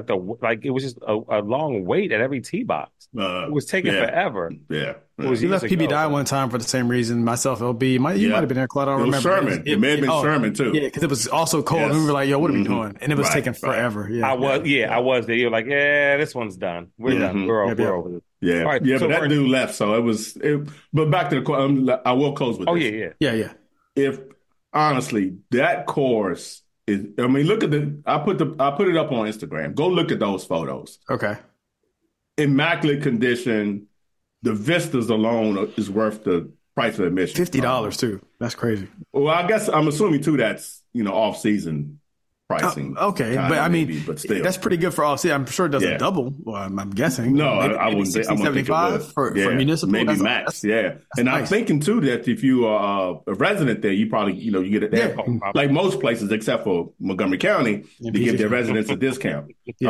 it was just a long wait at every tee box. It was taking forever. Yeah. We left PB one time for the same reason. Myself, LB, you might have been there, Claude. I don't remember. Sherman. It may have been Sherman too. Yeah, because it was also cold. Yes. And we were like, "Yo, what are we doing?" And it was taking forever. Yeah, I was there. You were like, "Yeah, this one's done. We're done. We're over this." Yeah, right, yeah. So but that dude left, so it was. But back to the. I will close with. Oh this. yeah. If honestly, that course is. I mean, look at I put it up on Instagram. Go look at those photos. Okay. Immaculate condition. The vistas alone is worth the price of admission. $50 too. That's crazy. Well, I guess I'm assuming too that's off season pricing. Okay, but I mean, but still, that's pretty good for off season. I'm sure it doesn't double. Well, I'm guessing. No, I wouldn't say. I wouldn't think it would. for municipal. Maybe max. And nice. I'm thinking too that if you are a resident there, you probably you get it like most places except for Montgomery County, they give their residents a discount.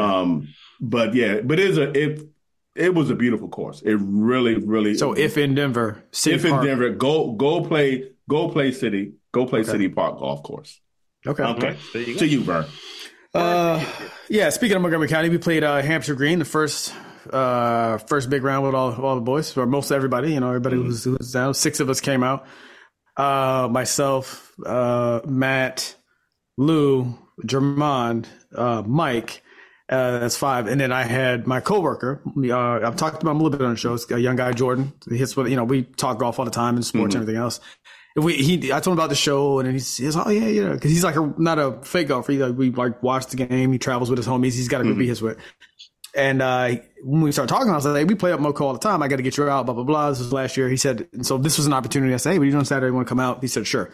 It was a beautiful course. It really, really. So if in Denver, go play City Park golf course. Okay. To you, Vern. Speaking of Montgomery County, we played Hampshire Green, the first big round with all the boys, or most everybody. Everybody was down. 6 of us came out. Myself, Matt, Lou, Jermond, Mike. That's 5. And then I had my coworker. I've talked about him a little bit on the show. It's a young guy, Jordan. We talk golf all the time and sports and everything else. I told him about the show, and he's oh yeah, because he's like not a fake golfer. We watch the game. He travels with his homies. He's got a group he's with. And when we started talking, I was like, hey, we play up Moco all the time. I got to get you out, blah, blah, blah. This was last year. He said, and so this was an opportunity. I said, hey, but you know, Saturday, you want to come out? He said, sure.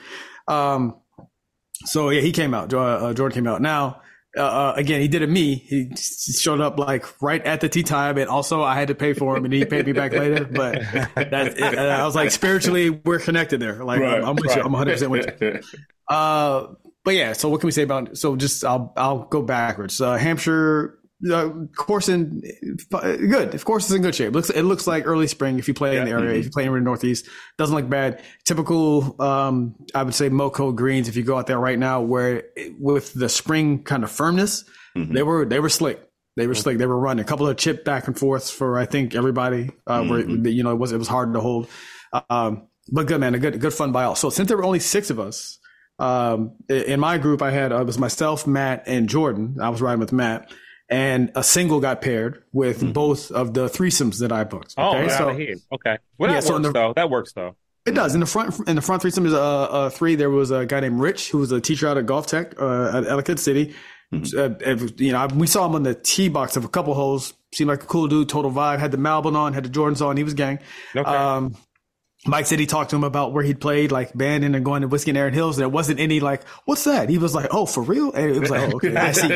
So yeah, he came out. Jordan came out. Now, again, he did it me. He showed up like right at the tee time, and also I had to pay for him, and he paid me back later. But I was like, spiritually, we're connected there. Like, right, I'm with you. I'm 100% with you. But yeah, so what can we say about? So just I'll go backwards. Hampshire. Course in good. Of course, it's in good shape. It looks like early spring if you play in the area. If you play in the Northeast, doesn't look bad. Typical, I would say Moco greens. If you go out there right now, where with the spring kind of firmness, they were slick. They were slick. They were running a couple of chip back and forths for I think everybody. Where it was hard to hold. But good, man. A good fun by all. So since there were only 6 of us, in my group, I had it was myself, Matt, and Jordan. I was riding with Matt. And a single got paired with both of the threesomes that I booked. Okay? Okay. Well, that works though. It does. In the front threesome is a 3. There was a guy named Rich who was a teacher out at Golf Tech at Ellicott City. We saw him on the tee box of a couple holes. Seemed like a cool dude, total vibe. Had the Malbon on, had the Jordans on. He was gang. Okay. Mike said he talked to him about where he'd played, like banding and going to Whiskey and Erin Hills. There wasn't any like, what's that? He was like, oh, for real? And it was like, oh, okay, I see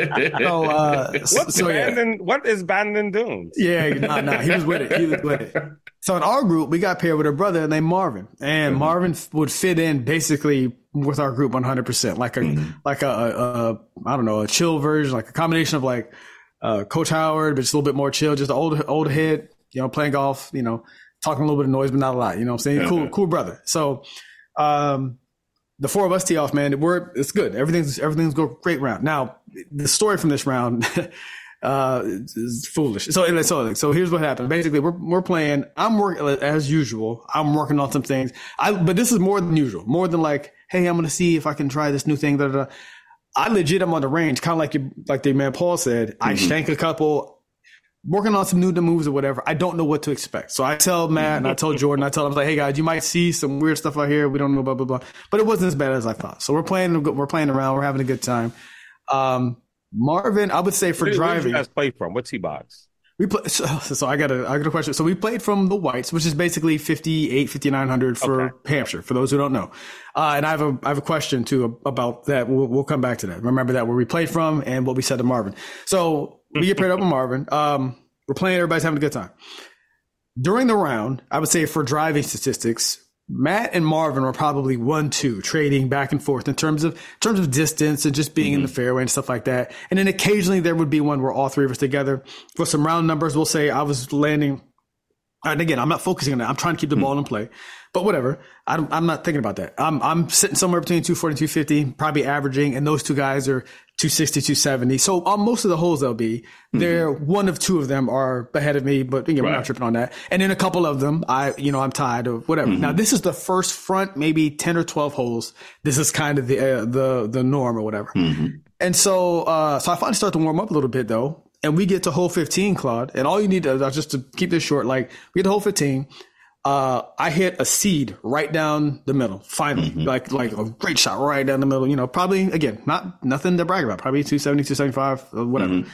you. What is Bandon Dunes? Yeah, nah, he was with it. So in our group, we got paired with a brother named Marvin, and Marvin would fit in basically with our group 100%, like a I don't know, a chill version, like a combination of like Coach Howard, but just a little bit more chill, just an old head, playing golf, talking a little bit of noise, but not a lot. You know what I'm saying? Cool brother. So, the 4 of us tee off, man, it's good. Everything's go great round. Now, the story from this round is foolish. So here's what happened. Basically, we're playing. I'm working as usual. I'm working on some things. But this is more than usual. More than like, hey, I'm going to see if I can try this new thing. I legit am on the range, kind of like the man Paul said. I shank a couple. Working on some new moves or whatever. I don't know what to expect. So I tell Matt and I told Jordan, I was like, hey guys, you might see some weird stuff out here. We don't know, blah, blah, blah. But it wasn't as bad as I thought. So we're playing around. We're having a good time. Marvin, I would say for driving. Where did you guys play from? What tee box? We play, so I got a question. So we played from the Whites, which is basically 5,900 for Hampshire, for those who don't know. And I have a question too about that. We'll come back to that. Remember that where we played from and what we said to Marvin. So we get paired up with Marvin. We're playing. Everybody's having a good time. During the round, I would say for driving statistics, Matt and Marvin were probably 1-2 trading back and forth in terms of distance and just being in the fairway and stuff like that. And then occasionally there would be one where all 3 of us together. For some round numbers, we'll say I was landing. And again, I'm not focusing on that. I'm trying to keep the ball in play. But whatever. I'm not thinking about that. I'm sitting somewhere between 240 and 250, probably averaging, and those 2 guys are 260, 270. So on most of the holes they'll be, one of 2 of them are ahead of me, but we're not tripping on that. And then a couple of them, I'm tied or whatever. Now this is the first front, maybe 10 or 12 holes. This is kind of the norm or whatever. And so I finally start to warm up a little bit though. And we get to hole 15, Claude, and all you need to, just to keep this short, like we get to hole 15. I hit a seed right down the middle, finally, like a great shot right down the middle, probably again, nothing to brag about, probably 270, 275, whatever.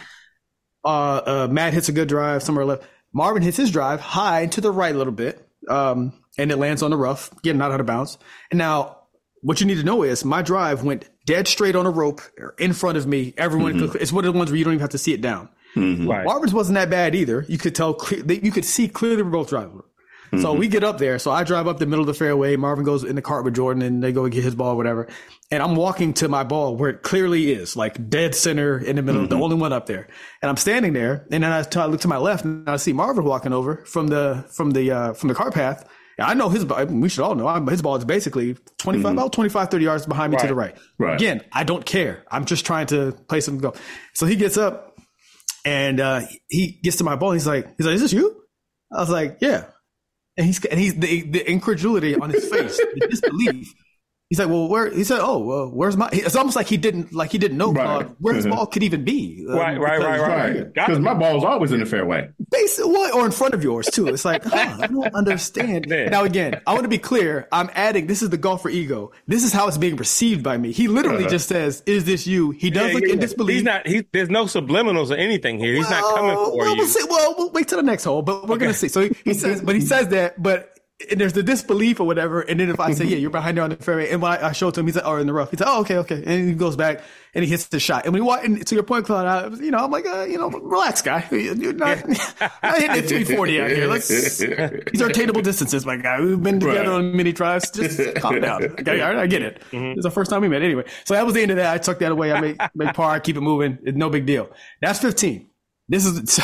Matt hits a good drive somewhere left. Marvin hits his drive high to the right a little bit. And it lands on the rough, getting not out of bounds. And now what you need to know is my drive went dead straight on a rope in front of me. Everyone, it's one of the ones where you don't even have to see it down. Right. Marvin's wasn't that bad either. You could tell, you could see clearly we're both driving. So we get up there. So I drive up the middle of the fairway. Marvin goes in the cart with Jordan and they go and get his ball, whatever. And I'm walking to my ball where it clearly is, like dead center in the middle, the only one up there. And I'm standing there. And then I look to my left and I see Marvin walking over from the cart path. And I know we should all know his ball is basically 25, 30 yards behind me to the right. Again, I don't care. I'm just trying to play some golf. So he gets up and he gets to my ball. He's like, is this you? I was like, yeah. And he's the incredulity on his face, the disbelief. He's like, well, where? He said, oh, well, where's my? It's almost like he didn't know where his ball could even be. Right. Because my ball's always in the fairway. Basically, or in front of yours too. It's like, I don't understand. Now again, I want to be clear. I'm adding. This is the golfer ego. This is how it's being received by me. He literally just says, "Is this you?" He does look in disbelief. There's no subliminals or anything here. He's not coming for you. We'll wait till the next hole, but we're gonna see. So he says that, but. And there's the disbelief or whatever. And then if I say, yeah, you're behind there on the fairway. And when I show it to him, he's like, oh, in the rough. He's like, oh, okay. And he goes back and he hits the shot. And when he walked, and to your point, Claude, I'm like, relax, guy. You're not hitting it 240 out here. These are attainable distances, my guy. We've been together on many drives. Just calm down. Okay, all right, I get it. It's the first time we met anyway. So that was the end of that. I took that away. I make par, I keep it moving. It's no big deal. That's 15. This is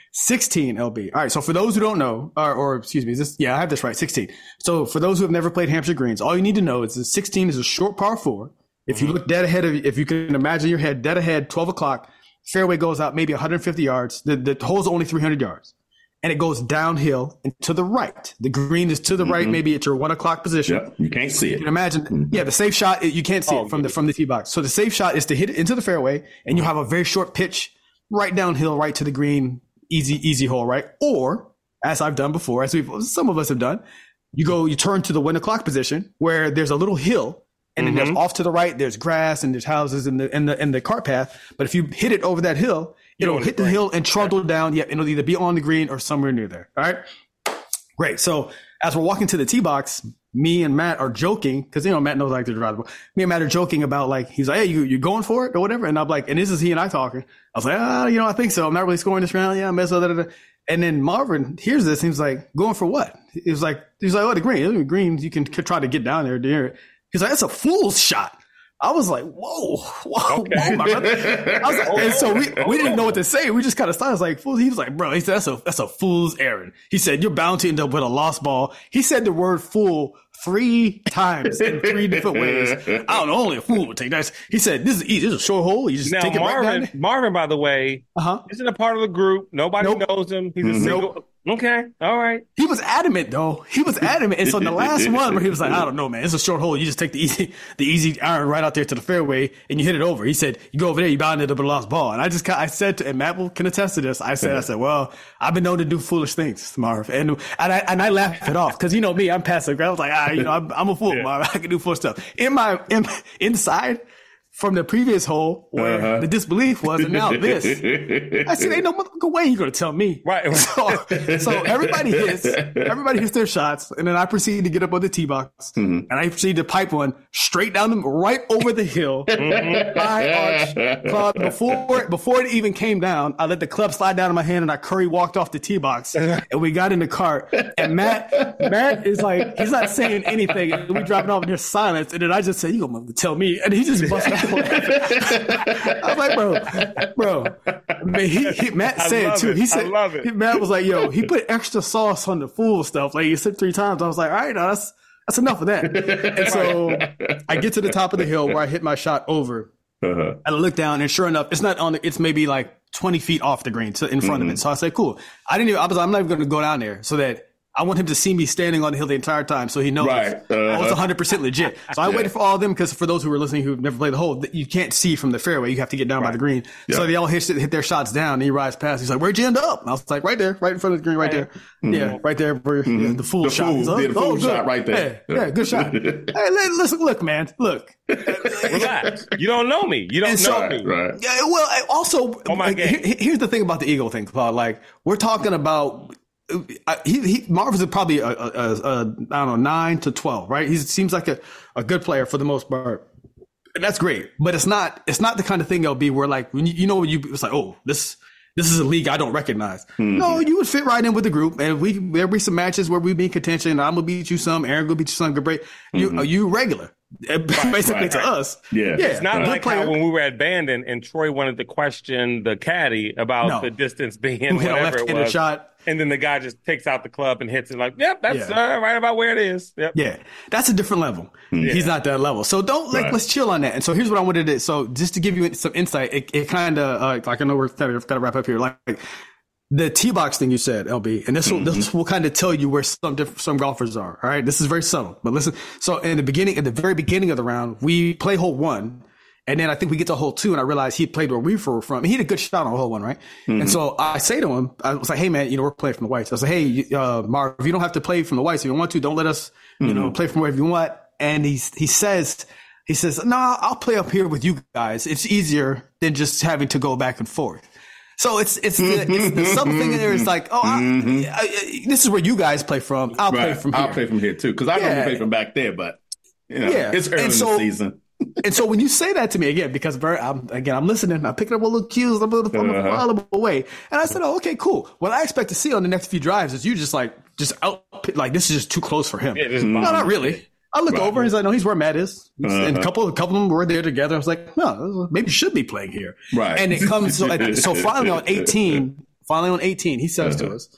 16 LB. All right. So for those who don't know, or excuse me, I have this right. 16. So for those who have never played Hampshire Greens, all you need to know is that 16 is a short par 4. If you look dead ahead if you can imagine your head dead ahead, 12 o'clock, fairway goes out maybe 150 yards. The hole's only 300 yards and it goes downhill and to the right. The green is to the right, maybe at your 1 o'clock position. Yep. You can't see it. You can imagine. The safe shot, you can't see it from the tee box. So the safe shot is to hit it into the fairway and you have a very short pitch right downhill, right to the green. Easy hole, right? Or as I've done before, some of us have done, you turn to the 1 o'clock position where there's a little hill and then there's off to the right, there's grass and there's houses and the cart path. But if you hit it over that hill, it'll hit the hill and trundle down. Yeah. It'll either be on the green or somewhere near there. All right. Great. So as we're walking to the tee box, me and Matt are joking because, Matt knows I like to drive the ball. Me and Matt are joking about he's like, hey, you going for it or whatever? And I'm like, and this is he and I talking. I was like, I think so. I'm not really scoring this round. Yeah, I'm messing up. And then Marvin hears this. And he's like, going for what? He's like, oh, the green. Green, you can try to get down there. He's like, that's a fool's shot. I was like, whoa, okay. Whoa, my brother. I was like, and so we didn't know what to say. We just kind of started. I was like, fool. He was like, bro, he said, that's a fool's errand. He said, you're bound to end up with a lost ball. He said the word fool 3 times in 3 different ways. I don't know, only a fool would take that. He said, this is easy. This is a short hole. You just take it right down there. Marvin, by the way, isn't a part of the group. Nobody knows him. He's a single. Okay. All right. He was adamant though. And so in the last one where he was like, I don't know, man, it's a short hole. You just take the easy iron right out there to the fairway and you hit it over. He said, you go over there, you bound it up with a lost ball. And I said and Matt can attest to this. I said, well, I've been known to do foolish things, Marv. And I laughed it off because me, I'm passive. I was like, I'm a fool, Marv. I can do fool stuff. Inside, from the previous hole where the disbelief was, and now this. I said, ain't no motherfucking way you're going to tell me. Right. So everybody hits their shots, and then I proceed to get up on the tee box, and I proceed to pipe one straight down right over the hill. High arch club. Before it even came down, I let the club slide down in my hand, and I curry walked off the tee box, and we got in the cart. And Matt is like, he's not saying anything. And we dropping off, and there's silence. And then I just said, you gonna tell me? And he just busted out. I was like, bro. Matt said too. He said, Matt was like, yo, he put extra sauce on the fool stuff. Like he said 3 times. I was like, all right, now that's enough of that. And so I get to the top of the hill where I hit my shot over. And I look down, and sure enough, it's not on. It's maybe like 20 feet off the green, so in front of it. So I said, cool. I'm not even going to go down there so that I want him to see me standing on the hill the entire time so he knows I was 100% legit. So I waited for all of them because for those who were listening who've never played the hole, you can't see from the fairway. You have to get down by the green. Yep. So they all hit their shots down and he rides past. He's like, where'd you end up? And I was like, right there, right in front of the green, right there. Yeah, right there where the fool shot. The fool shot right there. Yeah, good shot. Hey, listen, look, man, look. Relax. You don't know me. You don't know me. Right. Yeah, well, also, here's the thing about the ego thing, Claude. Like, we're talking about, Marv is probably I don't know, 9 to 12, right? He seems like a good player for the most part, and that's great. But it's not the kind of thing it'll be where like when it's like, oh, this is a league I don't recognize. No, you would fit right in with the group, and there'll be some matches where we be in contention. I'm gonna beat you some, Aaron gonna beat you some. Good break. You regular. Basically to us. Yeah. It's not like how when we were at Bandon and Troy wanted to question the caddy about the distance being whatever it was. Shot. And then the guy just takes out the club and hits it like, yep, that's right about where it is. Yep. Yeah. That's a different level. Yeah. He's not that level. So let's chill on that. And so here's what I wanted to, so just to give you some insight, it kind of, like I know we're got to wrap up here. Like The tee box thing you said, LB, and this will kind of tell you where some golfers are. All right, this is very subtle, but listen. So at the very beginning of the round, we play hole 1, and then I think we get to hole 2, and I realized he played where we were from. He had a good shot on hole 1, right? Mm-hmm. And so I say to him, I was like, "Hey man, we're playing from the whites." I was like, "Hey, Marv, you don't have to play from the whites if you want to. Don't let us, play from wherever you want." And he says, "No, I'll play up here with you guys. It's easier than just having to go back and forth." So it's the something in there is like, this is where you guys play from. I'll play from here. I'll play from here too, because I know you play from back there, but it's early in the season. And so when you say that to me again, because I'm listening, I'm picking up a little cues, I'm a follow away, and I said, "Oh, okay, cool." What I expect to see on the next few drives is you just out like this is just too close for him. No, not really. I look over and he's like, "No, he's where Matt is." And a couple of them were there together. I was like, "No, maybe you should be playing here." Right. And it comes so finally on 18, he says to us,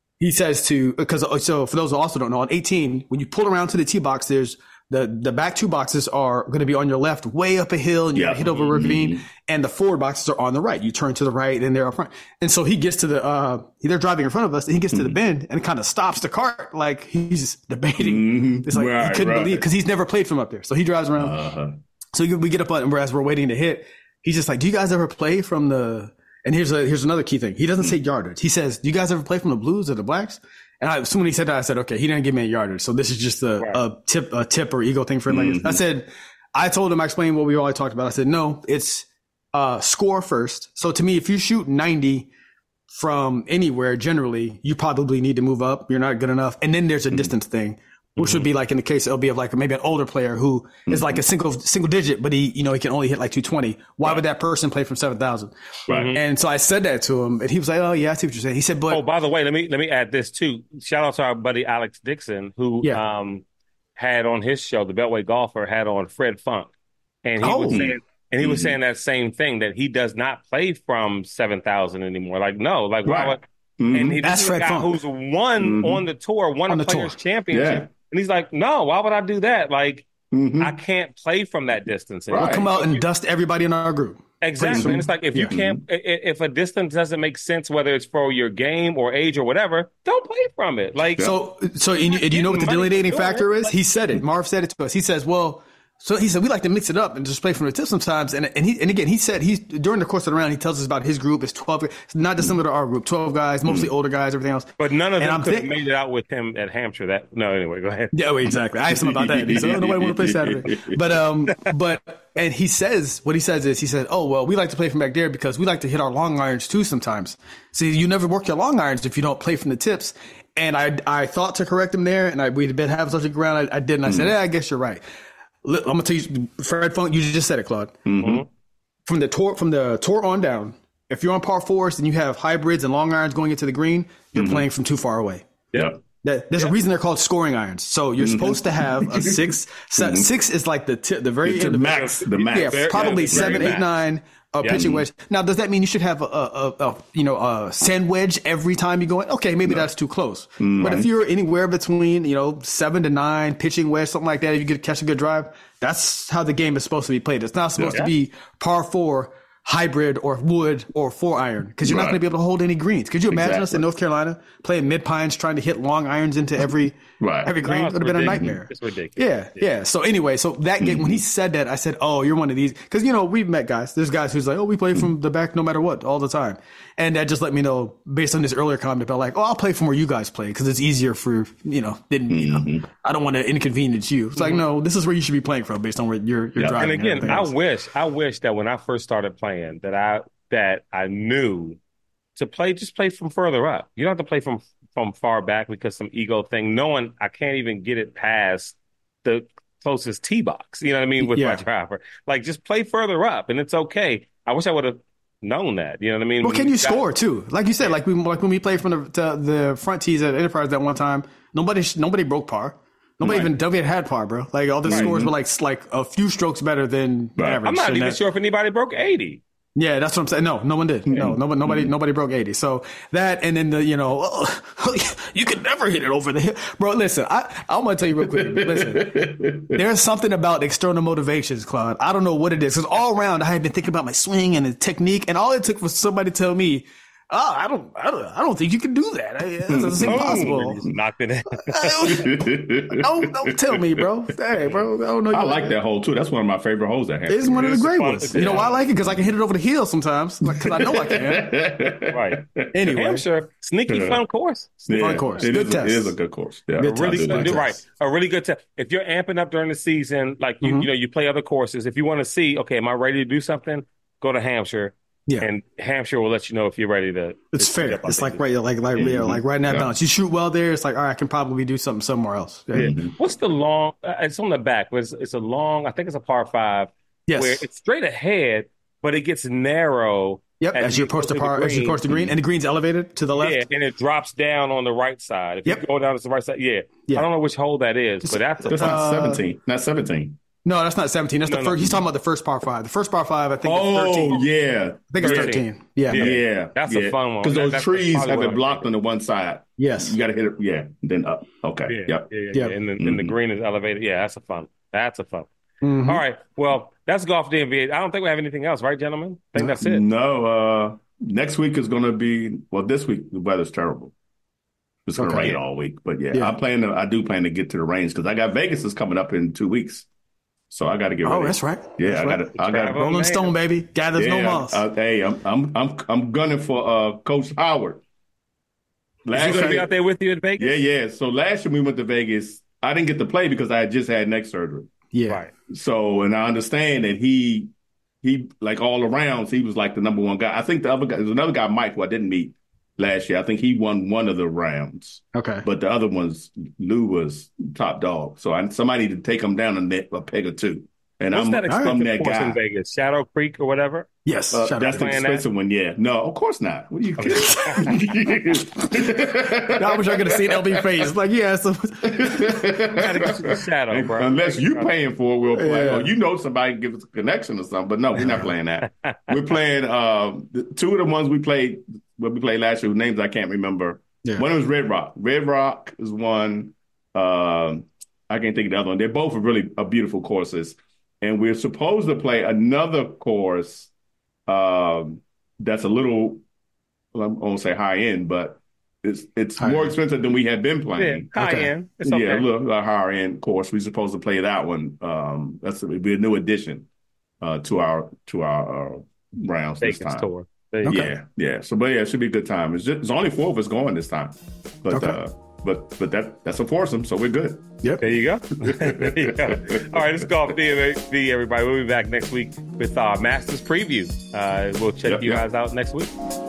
so for those who also don't know, on 18, when you pull around to the tee box, there's the back 2 boxes are going to be on your left, way up a hill, and you hit over a ravine, and the forward boxes are on the right. You turn to the right, and they're up front. And so he gets to they're driving in front of us, and he gets to the bend, and kind of stops the cart like he's debating. It's like he couldn't believe, because he's never played from up there. So he drives around. So we get up, and as we're waiting to hit, he's just like, "Do you guys ever play from the?" And here's another key thing. He doesn't say yardage. He says, "Do you guys ever play from the blues or the blacks?" And when he said that, I said, "Okay, he didn't give me a yardage, so this is just a tip or ego thing for him." I told him, I explained what we already talked about. I said, "No, it's score first." So to me, if you shoot 90 from anywhere, generally, you probably need to move up. You're not good enough. And then there's a distance thing, which would be like in the case of like maybe an older player who is like a single digit, but he can only hit like 220. Why would that person play from 7,000? Right. And so I said that to him, and he was like, "Oh yeah, I see what you're saying." He said, "But by the way, let me add this too. Shout out to our buddy Alex Dixon, who had on his show, the Beltway Golfer, had on Fred Funk, and he was saying that same thing, that he does not play from 7,000 anymore. Like why would? And he's a guy who's won on the tour, won a Players Championship. Yeah. And he's like, "No, why would I do that? Like, I can't play from that distance. We'll come out and dust everybody in our group." Exactly. And it's like, if you can't, if a distance doesn't make sense, whether it's for your game or age or whatever, don't play from it. Like, so do you know what the delineating factor is? He said it. Marv said it to us. He says, he said, "We like to mix it up and just play from the tip sometimes." And again, he said during the course of the round, he tells us about his group is 12, it's not dissimilar to our group, 12 guys, mostly older guys, everything else. But none of them could have made it out with him at Hampshire. Anyway, go ahead. Yeah, exactly. I asked him about that. He said, "Nobody want to play Saturday." And he says, "Oh, well, we like to play from back there because we like to hit our long irons too sometimes. See, you never work your long irons if you don't play from the tips." And I thought to correct him there, and we'd been having such a ground. I didn't. I said, "I guess you're right." I'm gonna tell you, Fred Funk. You just said it, Claude. From the tour on down, if you're on par 4s and you have hybrids and long irons going into the green, you're playing from too far away. Yeah. There's a reason they're called scoring irons. So you're supposed to have a 6. 6 is like the very end of max. The max. Yeah, probably 7, 8, 9. Pitching wedge. Now, does that mean you should have a sand wedge every time you go in? Okay, maybe that's too close. But if you're anywhere between 7 to 9, pitching wedge, something like that, if you could catch a good drive, that's how the game is supposed to be played. It's not supposed to be par 4, hybrid or wood or 4-iron, because you're not going to be able to hold any greens. Could you imagine us in North Carolina playing mid pines trying to hit long irons into every green? It would have been a nightmare. It's ridiculous. Yeah. So anyway, that game, when he said that, I said, "Oh, you're one of these," because we've met guys. There's guys who's like, "Oh, we play from the back no matter what all the time," and that just let me know, based on this earlier comment about like, "Oh, I'll play from where you guys play because it's easier for I don't want to inconvenience you." It's like, no, this is where you should be playing from based on where you're driving. And again, I wish that when I first started playing, that I knew to just play from further up. You don't have to play from far back because some ego thing, knowing I can't even get it past the closest tee box. You know what I mean? With my driver, like, just play further up and it's okay. I wish I would have known that. You know what I mean? Well, can you score too? Like you said, like when we played from the front tees at Enterprise that one time, nobody broke par. Nobody even had par, bro. Like, all the scores were like a few strokes better than average. I'm not even sure if anybody broke 80. Yeah, that's what I'm saying. No one did. No, nobody broke 80. So that, and then you could never hit it over the hill. Bro, listen, I'm going to tell you real quick. Listen, there's something about external motivations, Claude. I don't know what it is. Because all around, I had been thinking about my swing and the technique, and all it took was somebody to tell me, I don't think you can do that. It's impossible. Knocked it in. Don't tell me, bro. Hey, bro. I don't know. I like that hole too. That's one of my favorite holes at Hampshire. It's one of the great ones. Yeah. You know why I like it? Because I can hit it over the hill sometimes. Because I know I can. Right. Anyway, Hampshire, sneaky fun course. Fun course. It Good is. test. It is a good course. Yeah, Good Really test. good, right? A really good test. If you're amping up during the season, like you know, you play other courses. If you want to see, okay, am I ready to do something? Go to Hampshire. Yeah. And Hampshire will let you know if you're ready to. It's fair. It's like right in that balance. You shoot well there. It's like, all right, I can probably do something somewhere else. Yeah. Yeah. What's the long? It's on the back, but it's a long. I think it's a par 5. Yes. Where it's straight ahead, but it gets narrow. Yep. As you approach the green, and the green's elevated to the left. Yeah, and it drops down on the right side. If you go down to the right side, yeah. I don't know which hole that is, but that's not 17. Not 17. No, that's not 17. That's the first. He's talking about the first par 5. The first par 5, I think, is 13. Oh, yeah. I think it's 13. Yeah. That's a fun one. Because those trees have it blocked on the one side. Yes. You got to hit it. Yeah. Then up. Okay. Yeah. And the green is elevated. Yeah, that's a fun. Mm-hmm. All right. Well, that's Golf DMV. I don't think we have anything else, right, gentlemen? I think that's it. No. Next week is going to be, this week the weather's terrible. It's going to rain all week. But I do plan to get to the range because I got Vegas is coming up in 2 weeks. So I got to get ready. Oh, that's right. Yeah, I got Rolling Stone, baby. Gathers no moss. Hey, I'm gunning for Coach Howard. Is he going to be out there with you in Vegas? Yeah. So last year we went to Vegas. I didn't get to play because I had just had neck surgery. Yeah. Right. So, and I understand that he like all around, he was like the number one guy. I think the other guy, there's another guy, Mike, who I didn't meet last year. I think he won one of the rounds. Okay. But the other ones, Lou was top dog. So somebody need to take him down a peg or two. And What's that expensive course guy in Vegas? Shadow Creek or whatever? Yes. That's the expensive one, yeah. No, of course not. What are you kidding? I wish I could have seen LB face. Like, yeah. So. Gotta get to the Shadow, bro. Unless you paying for it, we'll play. Or you know somebody can give us a connection or something. But no, we're not playing that. We're playing two of the ones we played last year, whose names I can't remember. Yeah. One was Red Rock. Red Rock is one. I can't think of the other one. They're both really beautiful courses. And we're supposed to play another course that's a little, I won't say high end, but it's more expensive than we had been playing. Yeah, high end. It's okay. Yeah, a little higher end course. We're supposed to play that one. It'll be a new addition to our rounds Vegas this time. Tour. Yeah. So, but it should be a good time. It's only 4 of us going this time, but that's a foursome, so we're good. Yep. There you go. All right, it's Golf DMV, everybody. We'll be back next week with our Masters preview. We'll check you guys out next week.